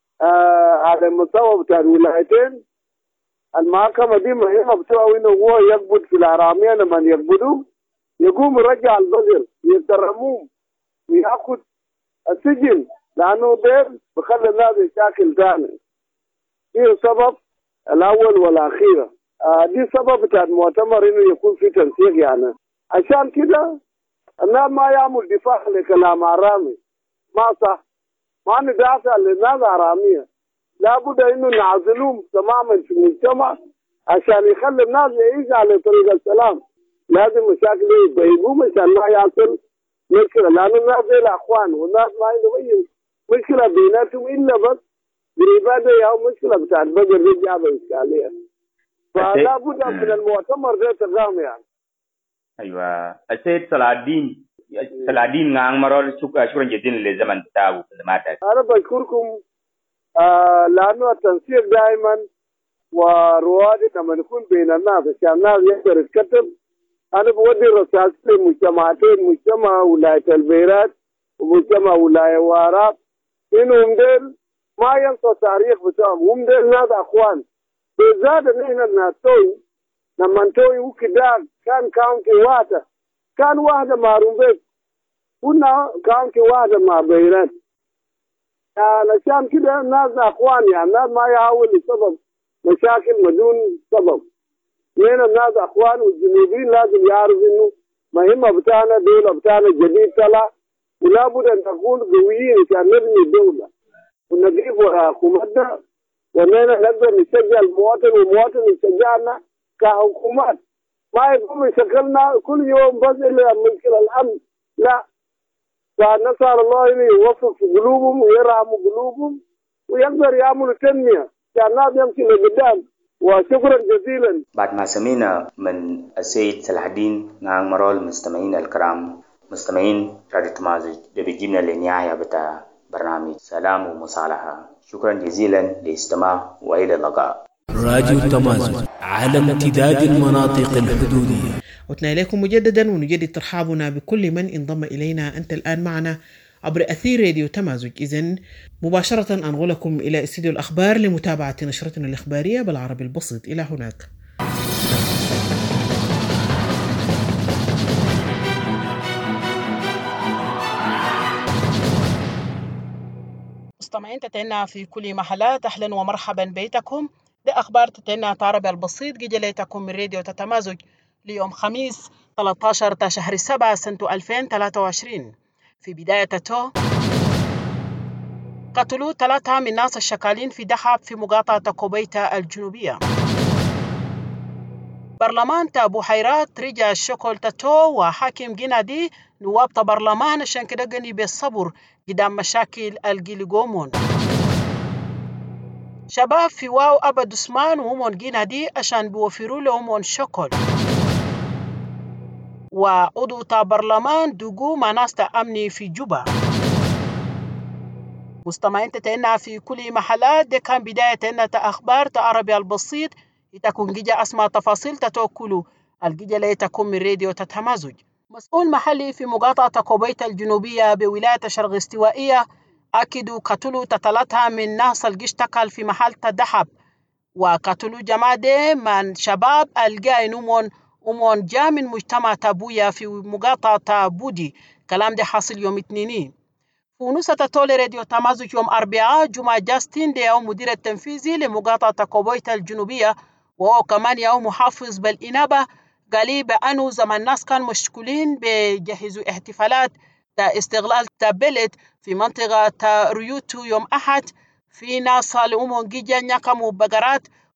آه على المستوى بتاع الولايتين. المحكمة دي مهمة بتوع إنه هو يقبض في الأرامية، لما يقبضوا يقوم يرجع البقر يترموهم ويأخذ السجن، لأنه ده بخلي الناس يشاكل ثاني. دي السبب الأول والأخير. آه دي سبب بتاع المؤتمر إنه يكون في تنسيق. يعني عشان كده الناس ما يعمل دفاع لكلام أرامي، ما صح، ما ندافع للناس أرامية. لابد إنه نعزلهم تماما في المجتمع عشان يخلي الناس يعيش على طريق السلام. لازم مشاكل يبينوهم عشان ما يحصل مشكلة، لأن الناس زي الأخوان والناس ما عندهم أي مشكلة بيناتهم إلا بس بالعبادة أو مشكلة بتاعت بقر دي جابة إشكالية. فلا بد من المؤتمر ده تقام يعني. أيوة السيد صلاح الدين صلاح الدين نعم مرة شكرا شكرا جزيلا للزمن بتاعه خدماتك. أنا بشكركم آه لأنه التنسيق دائما وروادي لما يكون بين الناس عشان الناس يقدر يتكتب. أنا بودي رسالة لمجتمعاتين، مجتمع ولاية البيرات ومجتمع ولاية وراب، إنهم ديل ما ينسى التاريخ بتاعهم. هم ديل ناس أخوان، بالذات نحن الناس توي لما توي وكذا كان كاونتي واحدة، كان واحدة مع رومبيك، كنا كاونتي واحدة مع بيرات. علشان كده الناس أخوان، يعني الناس ما يحاول لسبب مشاكل بدون سبب. من الناس أخوان، والجنوبيين لازم يعرفوا إنه مهمة بتاعنا دولة بتاعنا جديد طلع، ولا بد أن نكون قويين عشان نبني الدولة ونجيب حكومتنا، وإننا نقدر نشجع المواطن والمواطن يشجعنا كحكومات. ما يكون يشغلنا كل يوم بس إلا مشكلة الأمن، لا. فنسأل الله إنه يوفق في قلوبهم ويرحم قلوبهم ويقدر يعملوا تنمية عشان الناس يمشي لقدام. وشكرا جزيلا. بعد ما سمعنا من السيد صلاح الدين نعم مرة المستمعين الكرام، مستمعين راديو تمازج، ده بيجيبنا للنهاية بتاع برنامج سلام ومصالحة. شكرا جزيلا للاستماع وإلى اللقاء. راديو تمازج على امتداد المناطق الحدودية. عدنا إليكم مجددا ونجدد ترحابنا بكل من انضم إلينا. أنت الآن معنا عبر أثير راديو تمازج. إذن مباشرة أنقلكم إلى استديو الأخبار لمتابعة نشرتنا الإخبارية بالعربي البسيط. إلى هناك. مستمعين تتعنا في كل محلات، أهلا ومرحبا بيتكم. ده أخبار تتعنا عربي البسيط جليتكم من راديو تتمازج ليوم خميس ثلاثة عشر شهر سبعة سنة ألفين وثلاثة وعشرين. في بداية تو قتلوا ثلاثة من الناس الشكالين في دحب في مقاطعة كوبيتا الجنوبية. برلمان بحيرات رجع الشكل تتو وحاكم جنادي نواب برلمان عشان كده جني بالصبر قدام مشاكل الجيليغومون. شباب في واو أبا دسمان وهمون جنادي عشان بيوفروا لهم شكل. وعضو برلمان دوغو مع ناس أمني في جوبا. مستمعين تتعنا في كل محلات. دي كان بداية تتعنا أخبار عربي البسيط. يتكون جيجا أسماء تفاصيل تتوكلوا الجيجا ليتكون من راديو تتمازج. مسؤول محلي في مقاطعة كوبيتا الجنوبية بولاية شرق استوائية أكدوا قتلوا تتلاتها من ناس الجشتكال في محل تدحب، وقتلوا جماعة من شباب الجاين أمون أمون جاء من مجتمع تابويا في مقاطعة بودي. كلام ده حاصل يوم اثنين. ونوسة تولي راديو تمازج يوم أربعاء جمعة جاستين دي يوم مدير التنفيذي لمقاطعة كوبيتا الجنوبية، وهو كمان يوم محافظ بالإنابة قالي بأنه زمن الناس كان مشكولين بجهزوا احتفالات تا استغلال تابلت في منطقة تا ريوتو يوم أحد. في ناس الأمون جيجا نيكموا بقرات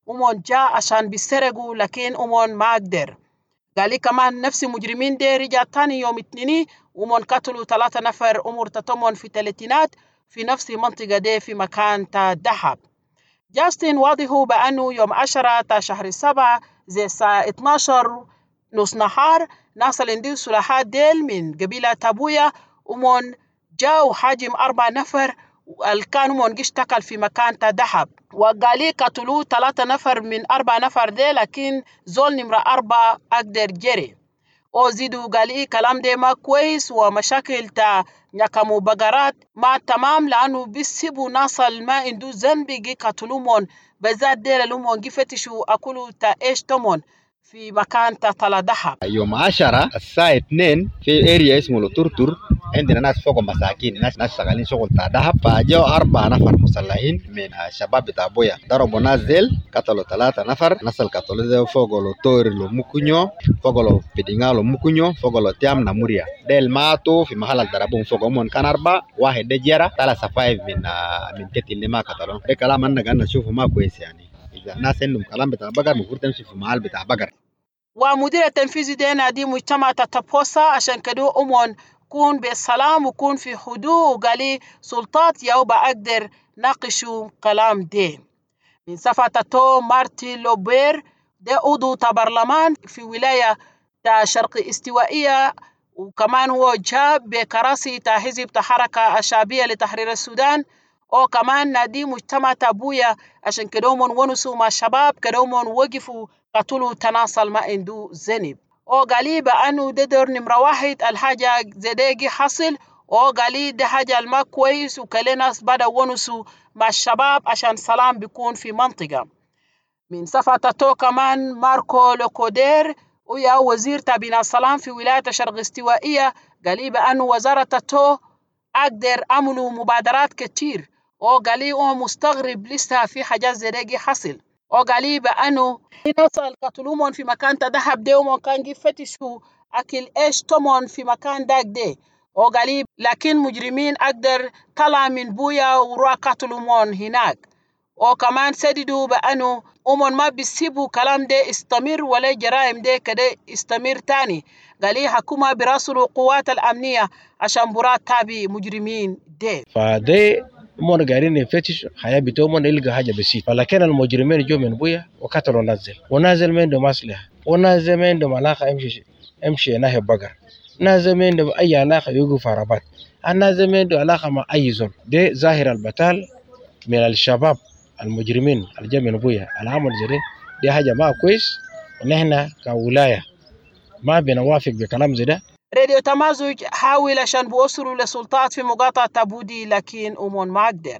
أمون جاء عشان بيسرقوا لكن أمون ما قدر. قال كمان نفس مجرمين دي رجع تاني يوم اثنين ومن قتلوا ثلاثة نفر أمور تتمون في الثلاثينات في نفس المنطقة دي في مكان تا دهب. جاستن واضحوا بأنه يوم عشرة تا شهر سبعة زي الساعة اثناشر نص نهار ناس اللي سلاحات ديل من قبيلة تابويا ومن جاءوا حاجم أربع نفر كانوا من اشتكل في مكان تا دهب وقالي قتلوا ثلاثة نفر من أربع نفر دي لكن زول نمرة أربعة أقدر جري أو زيدوا قالي كلام دي ما كويس ومشاكل تا نكمو بقرات ما تمام لأنه بيسيبوا ناس ما عنده ذنب جي قتلومون بذات دي للمون جي فتشوا أكلوا تا إيش تمون في مكان تطلع دهب. يوم عشرة الساعة اثنين في اريا اسمه لوتورتور عندنا ناس فوق مساكين ناس ناس شغالين شغل تاع دهب فجاءوا أربع نفر مسلحين من الشباب بتاع بويا ضربوا ناس ديل قتلوا ثلاثة نفر ناس اللي قتلوا فوق لوتور لو مكونيو فوق لو بيدينغا لو مكونيو فوق لو تيام ناموريا ديل ماتوا في محل اللي ضربوهم فوق هم كان أربعة واحد ده جرى ثلاثة فايف من من تيت اللي ما قتلوا ده كلام أنا قلنا نشوفه ما كويس يعني. الناس عندهم كلام بتاع بقر المفروض تمشي في محل بتاع بقر. ومدير التنفيذي ده نادي مجتمع تتبوسا عشان كده أمون كون بالسلام وكون في هدوء وقالي سلطات يو بقدر ناقشوا كلام ده. من صفة تو مارتي لوبير ده عضو برلمان في ولاية تا شرق استوائية وكمان هو جاب بكراسي تا حزب تا حركة الشعبية لتحرير السودان أو كمان نادي مجتمع تابويا عشان كدومون ونسوا مع الشباب كدومون وقفوا قتلوا تناصل ما عنده ذنب أو قالي بأنه ده دور نمرة واحد الحاجة زديجي حصل أو قالي ده حاجة الما كويس وكلي ناس بدا ونسوا مع الشباب عشان سلام بيكون في منطقة. من صفة تو كمان ماركو لوكودير ويا وزير تابينا السلام في ولاية شرق استوائية قالي بأنه وزارة تو أقدر عملوا مبادرات كتير أو قالي أو مستغرب لسه في حاجات زديجي حصل أو قالي بأنه الناس القتلومون في مكان تدهب دي ومن كان يفتشوا أكل إيش تمون في مكان داك دي أو قالي لكن مجرمين أقدر طلع من بويا ورا قتلومون هناك أو كمان سددوا بأنه أمون ما بيسيبوا كلام ده استمر ولا جرائم ده كده استمر تاني قالي حكومة براسلوا قوات الأمنية عشان برات تابي مجرمين ده فده مون قاعدين يفتش حياة بتومون يلقى حاجة بسيط ولكن المجرمين جو من بويا وقتلوا نازل ونازل ما عنده مصلحة ونازل ما عنده علاقة يمشي يمشي ناحية بقر نازل ما عنده أي علاقة يوقف عربات النازل ما عنده علاقة مع أي زول ده ظاهر البتال من الشباب المجرمين اللي جو من بويا العمل زي دي حاجة ما كويس ونحن كولاية ما بنوافق بكلام زي ده. راديو تمازج حاول عشان بوصلوا لسلطات في مقاطعة تابودي لكن أمون ما قدر.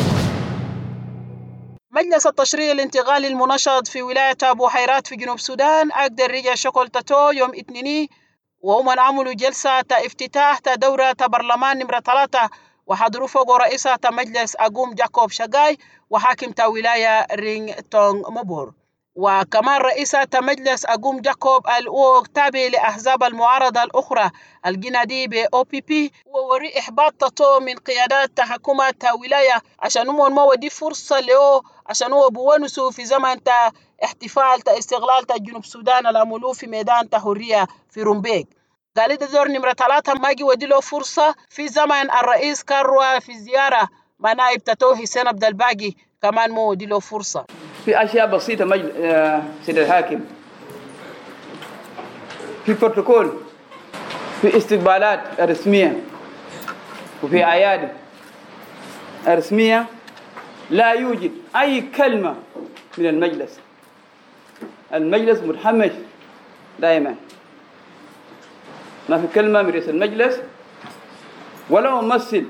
مجلس التشريع الانتقالي المنشط في ولاية أبو حيرات في جنوب السودان أقدر رجع شكل تتو يوم اثنين وهم عملوا جلسة تا افتتاح تا دورة تا برلمان نمرة ثلاثة وحضروا فوق رئيسة تا مجلس أقوم جاكوب شغاي وحاكم تا ولاية رينغ تونغ مبور وكمان رئيسة مجلس أقوم جاكوب الأو تابع لأحزاب المعارضة الأخرى الجنادي ب أو بي بي ووري إحباط تطو من قيادات تحكمة ولاية عشان هم ما ودي فرصة له عشان هو بونسوا في زمن تا احتفال تا استغلال تا جنوب السودان العملو في ميدان تحرية في رومبيك. قال ده دور نمرة ثلاثة ما جي ودي له فرصة في زمن الرئيس كاروا في زيارة مع نائب تتو حسين عبد الباقي كمان ما ودي له فرصة. في أشياء بسيطة مجل... سيد الحاكم في بروتوكول في استقبالات رسمية وفي أعياد رسمية لا يوجد أي كلمة من المجلس. المجلس متحمس دائما ما في كلمة من رئيس المجلس ولا ممثل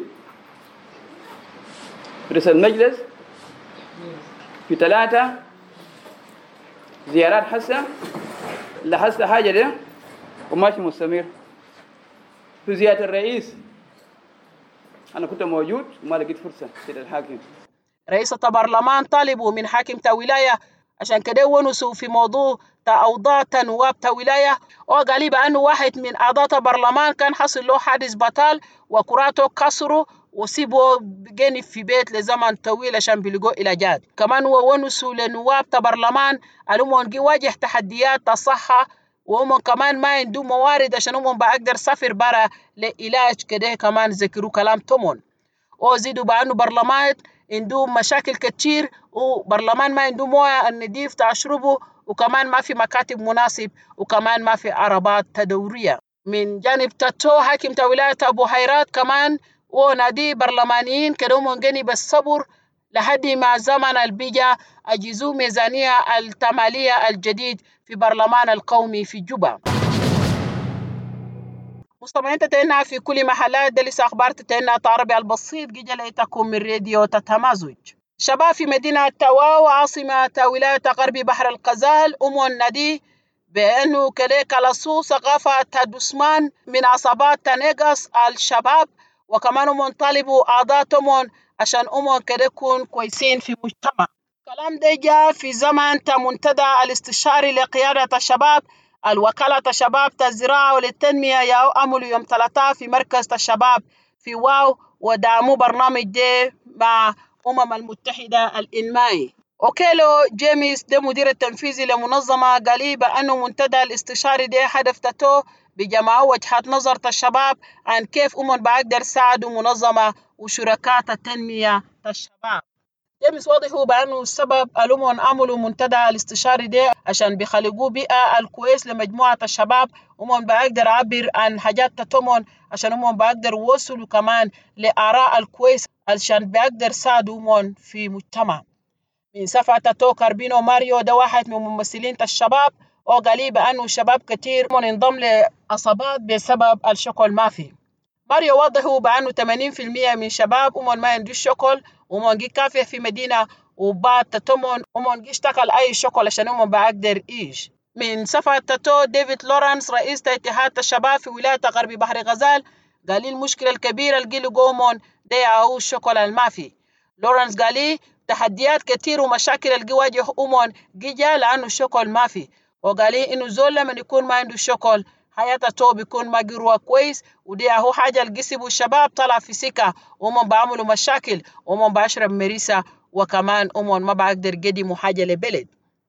رئيس المجلس في ثلاثة زيارات حسة لحسة حاجة ده وماشي مستمر. في زيارة الرئيس أنا كنت موجود وما لقيت فرصة سيد الحاكم. رئيس البرلمان طالبوا من حاكم تا ولاية عشان كده ونسوا في موضوع تا أوضاع نواب تا ولاية وقالي بأنه واحد من أعضاء البرلمان كان حصل له حادث بطال وكراته كسروا وسيبوا بجاني في بيت لزمن طويل عشان بيلقوا علاجات. كمان وونسوا لنواب برلمان الأمم يواجه تحديات الصحة، وهم كمان ما عندهم موارد عشان هم بقدر سافر برا لعلاج كده. كمان ذكروا كلام تومون وزيدوا بأنه برلمان عندهم مشاكل كتير، وبرلمان ما عندهم مويه النظيف تشربوا، وكمان ما في مكاتب مناسب، وكمان ما في عربات تدورية. من جانب تاتو حاكم ولاية أبو هيرات كمان ونادي برلمانيين كده هم جاني بالصبر لحد ما زمن البيجا أجهزوا ميزانية التمالية الجديد في برلمان القومي في جوبا. مستمعين تتعنا في كل محلات ده لسه أخبار تتعنا عربي البسيط جيجا ليتكم من راديو تتمازج. شباب في مدينة توا وعاصمة ولاية غربي بحر الغزال أمون نادي بأنه كليك لسو ثقافة تدوسمان من عصابات تنيغس الشباب، وكمان أمون طالبوا أعضاء عشان أمون كده يكون كويسين في مجتمع. كلام ده جاء في زمن منتدى الاستشاري لقيادة الشباب الوكالة الشباب الزراعة والتنمية يعملوا يوم ثلاثاء في مركز الشباب في واو، ودعموا برنامج ده مع أمم المتحدة الإنمائي. أوكيلو جيميس ده مدير التنفيذي لمنظمة قال بأنه منتدى الاستشاري ده هدف تاتو بجمع وجهات نظر الشباب عن كيف أمم بقدر يساعدوا منظمة وشركات التنمية الشباب. جيمس واضح بأنه السبب الأمم عملوا منتدى الاستشاري ده عشان بيخلقوا بيئة الكويس لمجموعة الشباب، أمم بقدر عبر عن حاجات تتمون عشان أمم بقدر وصلوا كمان لآراء الكويس عشان بقدر ساعدوا أمم في مجتمع. من صفحة تاتو كاربينو ماريو ده واحد من ممثلين الشباب وقال بأنه شباب كتير من انضم لعصابات بسبب الشغل ما فيه. ماريو وضحوا بأنه ثمانين بالمئة من شباب أمون ما عندوش شغل، ومون جي كافيه في مدينة وبعد تتمون ومون جي اشتغل أي شغل عشان أمون بقدر إيش. من صفحة تاتو ديفيد لورانس رئيس اتحاد الشباب في ولاية غربي بحر غزال قال المشكلة الكبيرة اللي لقوا أمون ده هو الشغل المافي. لورانس قال تحديات كتير ومشاكل اللي يواجه أمون جيجا لأنه الشغل مافي، وقال إنه زول لما يكون ما عنده شغل حياته تو بيكون ما جروا كويس، ودي هو حاجة الجسب والشباب طلع في سكة وهم بعملوا مشاكل وهم بشرب مريسة، وكمان هم ما بقدر يقدموا حاجة لبلد.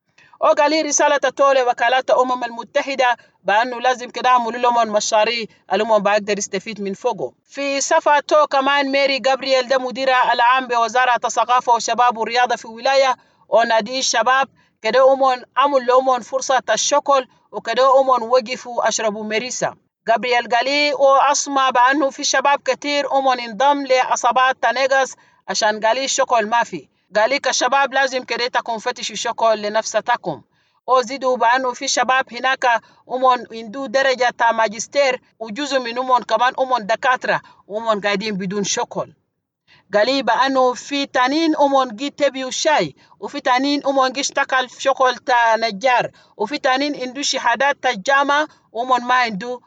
وقال رسالة تولي وكالات أمم المتحدة بأنه لازم كده عملوا لهم مشاريع الأمم بقدر يستفيد من فوقه. في صفحة تو كمان ميري جابرييل ده مديرة العام بوزارة الثقافة والشباب والرياضة في ولاية ونادي الشباب كده أمم عمل لهم فرصة الشغل، وكده أمم وقفوا أشربوا مريسة. جابرييل قالي وأسمع بأنه في شباب كتير أمم انضم لعصابات تنيغس عشان قالي الشغل ما في. قالي كشباب لازم كده تكون فتشوا شغل لنفسكم. وزيدوا بأنه في شباب هناك أمم عندو درجة ماجستير، وجزء من أمم كمان أمم دكاترة وأمم قاعدين بدون شغل. قالي بأنه في تانين أمم جي تبيو شاي، وفي تانين أمم جي اشتغل في شغل نجار، وفي تانين عنده شهادات الجامعة أمم ما عنده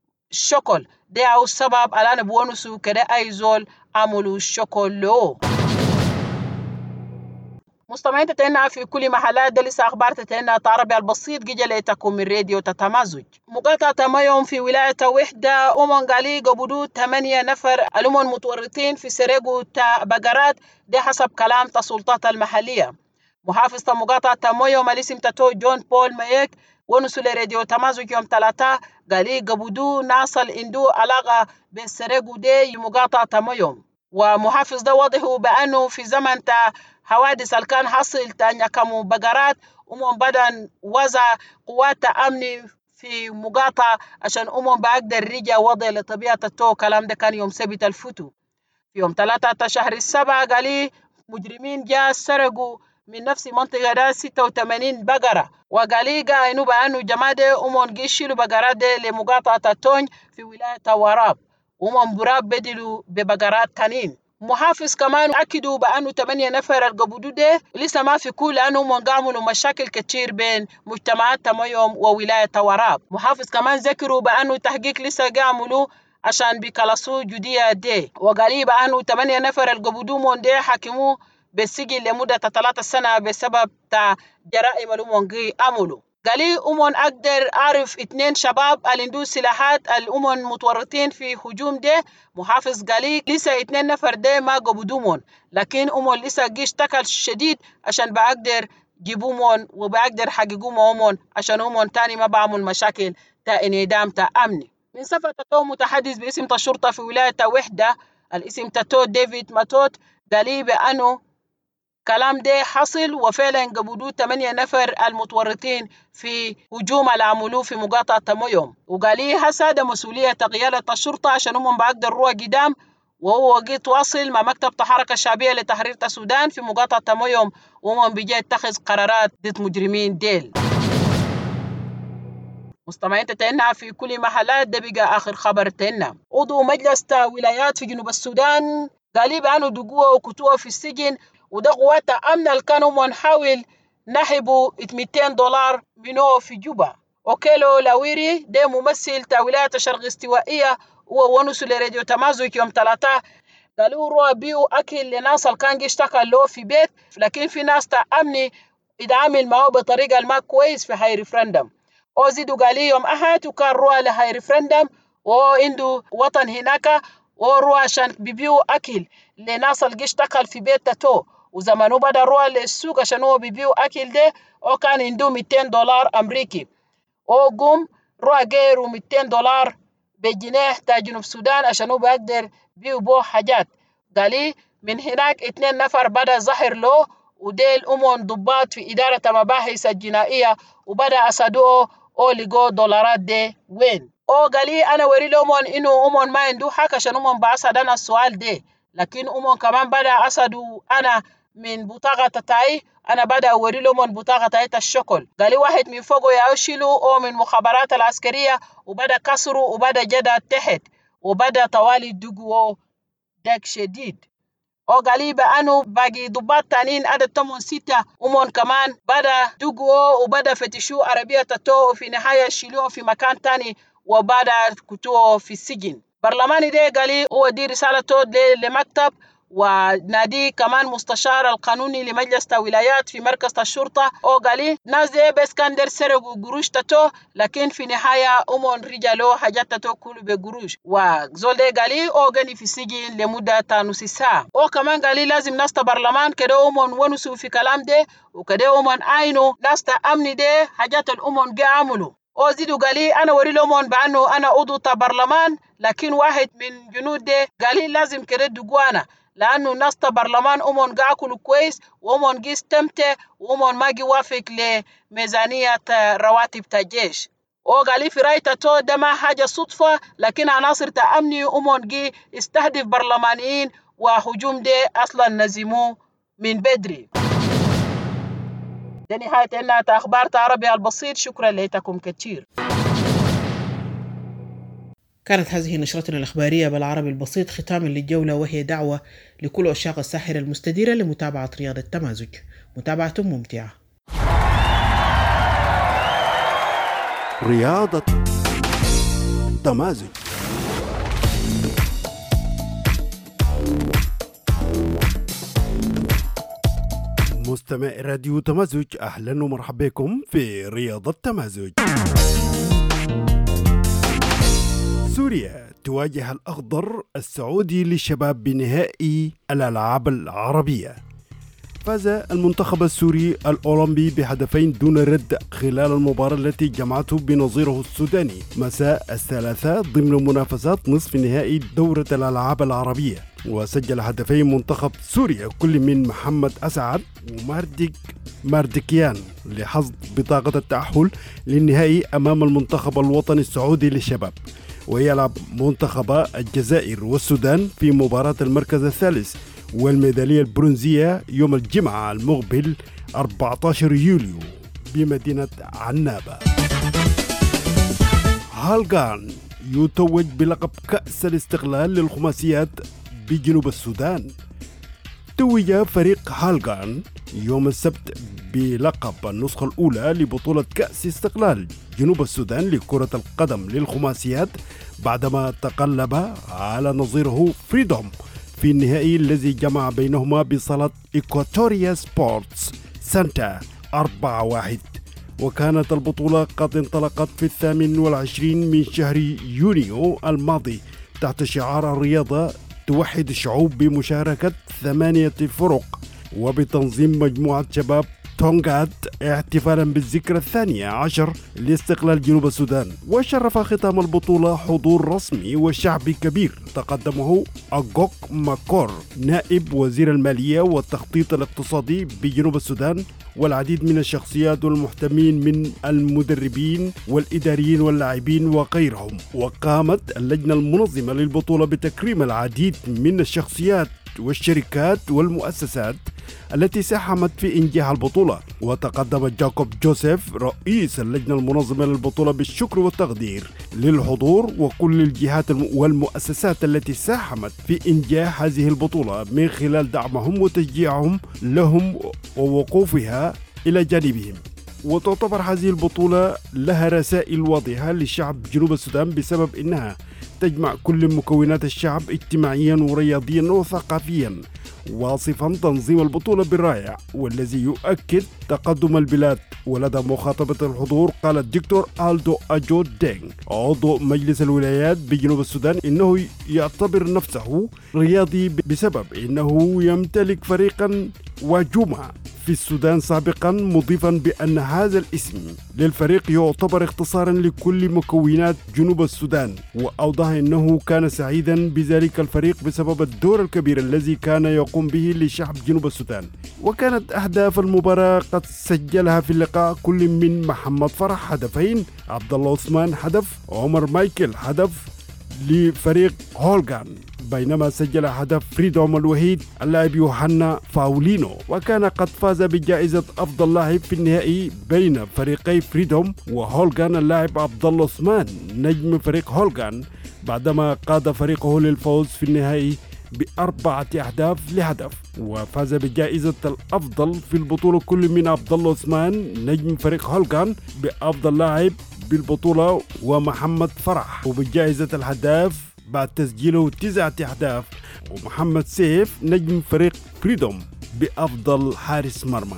شغل. ده هو السبب الآن بونسوا كده أي زول عملوا شغل له. مستمعين تتعنا في كل محلات ده لسه أخبار تتعنا عربي البسيط جيجا ليتكم من راديو تتمازج. مقاطعة تمايم في ولاية وحدة أمم قالي قبضوا ثمانية نفر الأمم متورطين في سرقة بقرات، ده حسب كلام السلطات المحلية. محافظ مقاطعة تمايم الاسم تاتو جون بول مايك ونسوا لراديو تمازج يوم ثلاثة قالي قبضوا ناس عنده علاقة بالسرقة دي مقاطعة تمايم. ومحافظ ده واضح بأنه في زمن تا حوادث اللي كان حصل تانيا كمو بقرات أمم بدن وزع قوات أمني في مقاطعة عشان أمم بقدر رجع وضع لطبيعة التو. كلام ده كان يوم سبت الفتو. في يوم ثلاثة شهر السبعة قالي مجرمين جاء سرقوا من نفس منطقة ده ستة وثمانين بقرة، وقالي قاينوا بأنه جماعة أمم جيشلوا بقرات ده لمقاطعة التونج في ولاية وراب، وأمم براب بدلوا ببقرات تانين. محافظ كمان أكدوا بأنه ثمانية نفر القبضوا ده لسه ما في كل، لأنهم عملوا مشاكل كتير بين مجتمعات تمايم وولاية وراب. محافظ كمان ذكروا بأنه تحقيق لسه عملوا عشان بيكلسوا جدية دي، وقالوا بأنه ثمانية نفر القبضوا من ده حكموا بالسجن لمدة ثلاثة سنة بسبب تا جرائم الأمم عملوا. قال لي أمون أقدر أعرف اثنين شباب اللي عندهم سلاحات الأمون متورطين في هجوم ده. محافظ قال لي لسه اثنين نفر ده ما قبضوهم، لكن أمون لسه جيش تكل شديد عشان بقدر جيبوهم وبقدر حققوهم أمون عشان أمون تاني ما بعمل مشاكل تا انعدام تا أمني. من صفة تتو متحدث باسم الشرطة في ولاية وحدة الاسم تتو ديفيد ماتوت قال لي بأنه كلام ده حصل وفعلا قبضوا ثمانية نفر المتورطين في هجوم اللي عملوه في مقاطعة تمويوم. وقال لي هسه ده مسؤولية قيادة الشرطة عشان هم بقدر روح قدام، وهو جيت واصل مع مكتب الحركة الشعبية لتحرير السودان في مقاطعة تمويوم، وهم بيجي يتخذ قرارات ضد مجرمين ديل. مستمعين تتهنا في كل محلات، ده بقى آخر خبر تهنا. عضو مجلس ولايات في جنوب السودان قال لي بأنه دقوة وكتوة في السجن، وده قوات أمن اللي كانوا نحاول نحبوا مئتين دولار منه في جوبا. أوكيلو لاويري ده ممثل تا ولاية الشرق الاستوائية وونس لراديو تمازوج يوم ثلاثة قالوا روح بيو أكل لناس اللي كان اشتكى له في بيت، لكن في ناس تا أمني يتعامل معه بطريقة ما كويس في هاي ريفرندم. وزيدوا قال لي يوم أحد وكان روح لهاي ريفرندم وعنده وطن هناك وروح عشان بيبيو أكل لناس اللي اشتكى في بيت تتو، وزمانه بدأ روح للسوق عشان هو بيبيو أكل ده وكان عنده مئتين دولار أمريكي، وقوم روح غيره مئتين دولار بجنيه تا جنوب السودان عشان هو بيقدر بيو بو حاجات. قال لي من هناك اثنين نفر بدأ ظهر له وديل أمون ضباط في إدارة المباحث الجنائية وبدأ أصدقه أو لقوا دولارات دي وين. أو قال لي أنا وري لهم إنه أمون ما عنده حق عشان أمون بأصدنا السؤال ده، لكن أمون كمان بدأ أصدوا أنا من بطاقة تاعي، أنا بدأ أوري لهم بطاقة تاعي الشكل. قال لي واحد من فوقه يشيلوا أو من مخابرات العسكرية وبدأ كسروا وبدأ جدا تحت وبدأ طوالي دقوا دق شديد. أو قال لي بأنه باقي ضباط تانيين عدد تمن ستة أمون كمان بدأ دقوا وبدأ فتشوا عربية تتو في نهاية شيلوه في مكان تاني وبدأ كتوه في السجن. برلماني ده قال لي هو دي رسالته لمكتب ونادي كمان مستشار القانوني لمجلس الولايات في مركز الشرطة. أو قال لي ناس دي بس كان در سرقوا قروش تتو، لكن في نهاية أمون رجالو حاجات تتو كله بقروش، وزول ده قال لي أو غني في السجن لمدة نص ساعة. أو كمان قال لي لازم ناس برلمان كده أمون ونسوا في كلام ده وكده أمون عينوا ناس تأمني ده حاجات الأمون جا عملوا. أو زيدوا قال لي أنا وري لهم بأنه أنا عضو برلمان، لكن واحد من جنود ده قال لي لازم كده دقوانا لأنه ناس برلمان أمون قاكلوا كويس وأمون جي استمتع وأمون ما جي وافق لميزانية رواتب الجيش. أو قال لي في رأي تتو ده ما حاجة صدفة، لكن عناصر تأمني أمون جي استهدف برلمانيين وهجوم ده أصلا نزموه من بدري. ده نهاية إنها أخبار عربي البسيط، شكرا لكم كثير. كانت هذه نشرتنا الإخبارية بالعربي البسيط ختاما للجولة، وهي دعوة لكل عشاق الساحرة المستديرة لمتابعة رياضة تمازج. متابعة ممتعة. رياضة تمازج. مستمع راديو تمازج، أهلا ومرحبا بكم في رياضة تمازج. سوريا تواجه الأخضر السعودي للشباب بنهائي الألعاب العربية. فاز المنتخب السوري الأولمبي بهدفين دون رد خلال المباراة التي جمعته بنظيره السوداني مساء الثلاثاء ضمن منافسات نصف نهائي دورة الألعاب العربية. وسجل هدفين منتخب سوريا كل من محمد أسعد وماردك ماردكيان لحصد بطاقة التأهل للنهائي أمام المنتخب الوطني السعودي للشباب. ويلعب منتخب الجزائر والسودان في مباراة المركز الثالث والميدالية البرونزية يوم الجمعة المقبل أربعة عشر يوليو بمدينة عنابة. هالغان يتوج بلقب كأس الاستقلال للخماسيات بجنوب السودان. توج فريق هالغان يوم السبت بلقب النسخة الأولى لبطولة كأس استقلال جنوب السودان لكرة القدم للخماسيات بعدما تقلب على نظيره فريدوم في النهائي الذي جمع بينهما بصالة إيكواتوريا سبورتس سانتا أربعة واحد وكانت البطولة قد انطلقت في الثامن والعشرين من شهر يونيو الماضي تحت شعار الرياضة توحد الشعوب بمشاركة ثمانية فرق وبتنظيم مجموعة شباب تونغات احتفالا بالذكرى الثانية عشر لاستقلال جنوب السودان. وشرف ختام البطولة حضور رسمي وشعبي كبير تقدمه أغوك ماكور نائب وزير المالية والتخطيط الاقتصادي بجنوب السودان والعديد من الشخصيات والمهتمين من المدربين والإداريين واللاعبين وغيرهم. وقامت اللجنة المنظمة للبطولة بتكريم العديد من الشخصيات والشركات والمؤسسات التي ساهمت في إنجاح البطولة. وتقدم جاكوب جوزيف رئيس اللجنة المنظمة للبطولة بالشكر والتقدير للحضور وكل الجهات والمؤسسات التي ساهمت في إنجاح هذه البطولة من خلال دعمهم وتشجيعهم لهم ووقوفها إلى جانبهم. وتعتبر هذه البطولة لها رسائل واضحة لشعب جنوب السودان بسبب أنها تجمع كل مكونات الشعب اجتماعيا ورياضيا وثقافيا، واصفا تنظيم البطولة بالرائع والذي يؤكد تقدم البلاد. ولدى مخاطبة الحضور قال الدكتور آلدو أجو دينغ عضو مجلس الولايات بجنوب السودان إنه يعتبر نفسه رياضي بسبب إنه يمتلك فريقا وجمع في السودان سابقا، مضيفا بأن هذا الاسم للفريق يعتبر اختصارا لكل مكونات جنوب السودان. وأوضح أنه كان سعيدا بذلك الفريق بسبب الدور الكبير الذي كان يقوم به لشعب جنوب السودان. وكانت أهداف المباراة قد سجلها في اللقاء كل من محمد فرح هدفين، عبد الله عثمان هدف، عمر مايكل هدف لفريق هولغان، بينما سجل هدف فريدوم الوحيد اللاعب يوحنا فاولينو. وكان قد فاز بجائزة أفضل لاعب في النهائي بين فريقي فريدوم وهولغان اللاعب عبد الله عثمان نجم فريق هولغان، بعدما قاد فريقه للفوز في النهائي بأربعة أهداف لهدف. وفاز بجائزة الأفضل في البطولة كل من عبد الله عثمان نجم فريق هولغان بأفضل لاعب بالبطولة ومحمد فرح وبجائزة الهداف بعد تسجيله تسعة أهداف، ومحمد سيف نجم فريق فريدوم بأفضل حارس مرمى.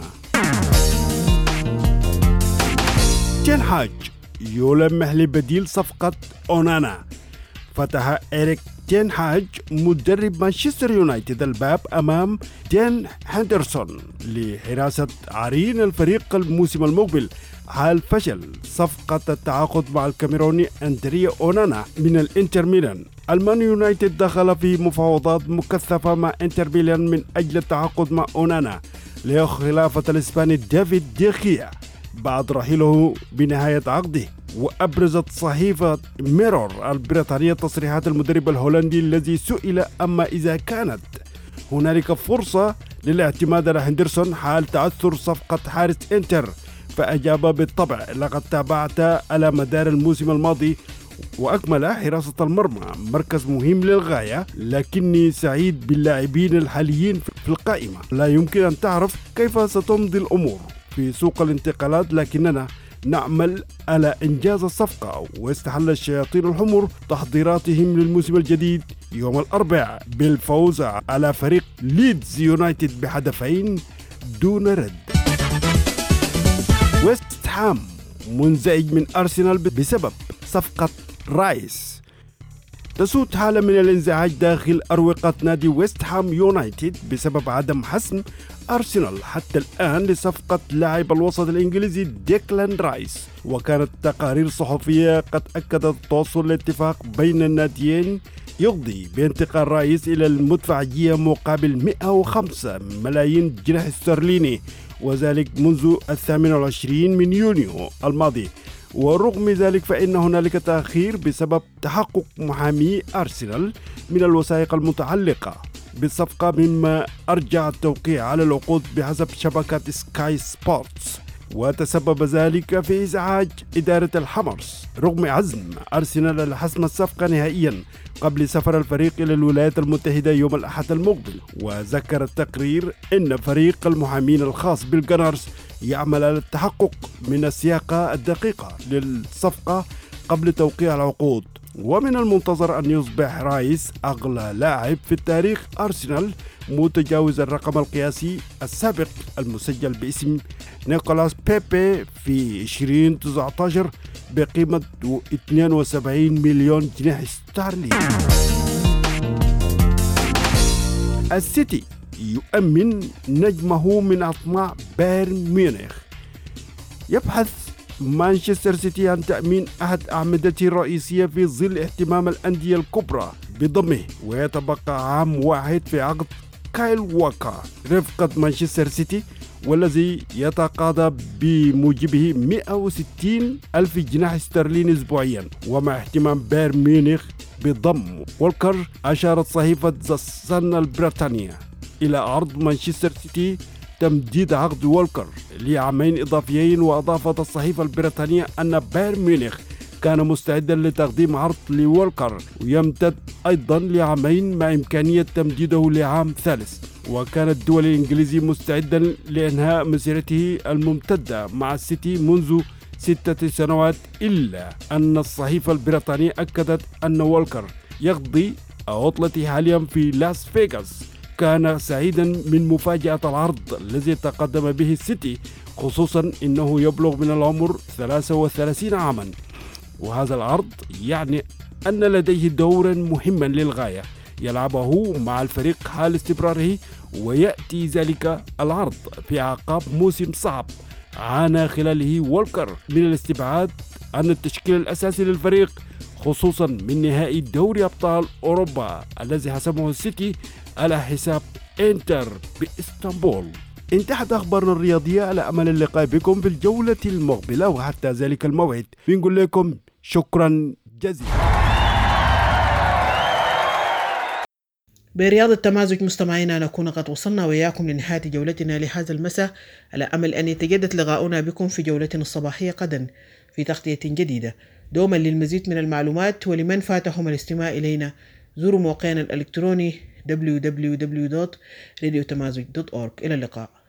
تين هاج يلمح لبديل صفقة أونانا. فتح إريك تين هاج مدرب مانشستر يونايتد الباب أمام دين هندرسون لحراسة عرين الفريق الموسم المقبل حال فشل صفقة التعاقد مع الكاميروني أندريا أونانا من الإنتر ميلان. المان يونايتد دخل في مفاوضات مكثفة مع إنتر ميلان من أجل التعاقد مع أونانا لخلافة الإسباني ديفيد ديخيا بعد رحيله بنهاية عقده. وأبرزت صحيفة ميرور البريطانية تصريحات المدرب الهولندي الذي سئل أما إذا كانت هنالك فرصة للاعتماد على هندرسون حال تعثر صفقة حارس إنتر، فأجاب بالطبع لقد تابعت على مدار الموسم الماضي وأكمل حراسة المرمى مركز مهم للغاية، لكني سعيد باللاعبين الحاليين في القائمة. لا يمكن أن تعرف كيف ستمضي الأمور في سوق الانتقالات، لكننا نعمل على إنجاز الصفقة. واستحل الشياطين الحمر تحضيراتهم للموسم الجديد يوم الأربعاء بالفوز على فريق ليدز يونايتد بهدفين دون رد. ويست هام منزعج من أرسنال بسبب صفقة رايس. تسود حالة من الانزعاج داخل أروقة نادي ويست هام يونايتد بسبب عدم حسم أرسنال حتى الآن لصفقة لاعب الوسط الإنجليزي ديكلان رايس. وكانت تقارير صحفية قد أكدت التوصل لاتفاق بين الناديين يقضي بانتقال رايس إلى المدفعية مقابل مئة وخمسة ملايين جنيه استرليني، وذلك منذ الثامن والعشرين من يونيو الماضي. ورغم ذلك فإن هنالك تأخير بسبب تحقق محامي أرسنال من الوثائق المتعلقة بالصفقة، مما أرجع التوقيع على العقود بحسب شبكة سكاي سبورتس. وتسبب ذلك في إزعاج إدارة الحمرز رغم عزم أرسنال على حسم الصفقة نهائيا قبل سفر الفريق إلى الولايات المتحدة يوم الأحد المقبل. وذكر التقرير أن فريق المحامين الخاص بالجنرز يعمل على التحقق من السياقة الدقيقة للصفقة قبل توقيع العقود. ومن المنتظر أن يصبح رايس أغلى لاعب في التاريخ أرسنال، متجاوز الرقم القياسي السابق المسجل باسم نيكولاس بيبي في ألفين وتسعة عشر بقيمة اثنين وسبعين مليون جنيه استرليني. السيتي يؤمن نجمه من أطماع بايرن ميونخ. يبحث مانشستر سيتي عن تأمين أحد أعمدته الرئيسية في ظل اهتمام الأندية الكبرى بضمه، ويتبقى عام واحد في عقد كايل ووكر رفقة مانشستر سيتي، والذي يتقاضى بموجبه مئة وستين ألف جنيه استرليني أسبوعيا. ومع اهتمام بايرن ميونخ بضم ووكر، أشارت صحيفة ذا صن البريطانية إلى عرض مانشستر سيتي تمديد عقد ووكر لعامين إضافيين. وأضافت الصحيفة البريطانية أن بايرن ميونخ كان مستعدا لتقديم عرض لووكر ويمتد أيضا لعامين مع إمكانية تمديده لعام ثالث. وكان الدولي الإنجليزي مستعدا لإنهاء مسيرته الممتدة مع السيتي منذ ستة سنوات، إلا أن الصحيفة البريطانية أكدت أن ووكر يقضي عطلته حاليا في لاس فيغاس. كان سعيدا من مفاجأة العرض الذي تقدم به السيتي، خصوصا أنه يبلغ من العمر ثلاثة وثلاثين عاما، وهذا العرض يعني أن لديه دورا مهما للغاية يلعبه مع الفريق حال استمراره. ويأتي ذلك العرض في أعقاب موسم صعب عانى خلاله ووكر من الاستبعاد عن التشكيل الأساسي للفريق، خصوصا من نهائي دوري أبطال أوروبا الذي حسمه السيتي على حساب إنتر بإسطنبول. انتهت أخبارنا الرياضية، على أمل اللقاء بكم في الجولة المقبلة، وحتى ذلك الموعد بنقول لكم شكرا جزيلا. برياض التمازج مستمعينا، نكون قد وصلنا وإياكم لنهاية جولتنا لهذا المساء، على أمل أن يتجدد لقاؤنا بكم في جولتنا الصباحية غدا في تغطية جديدة. دوما للمزيد من المعلومات ولمن فاتهم الاستماع إلينا زوروا موقعنا الإلكتروني دبليو دبليو دبليو دوت راديو تمازج دوت أورج. إلى اللقاء.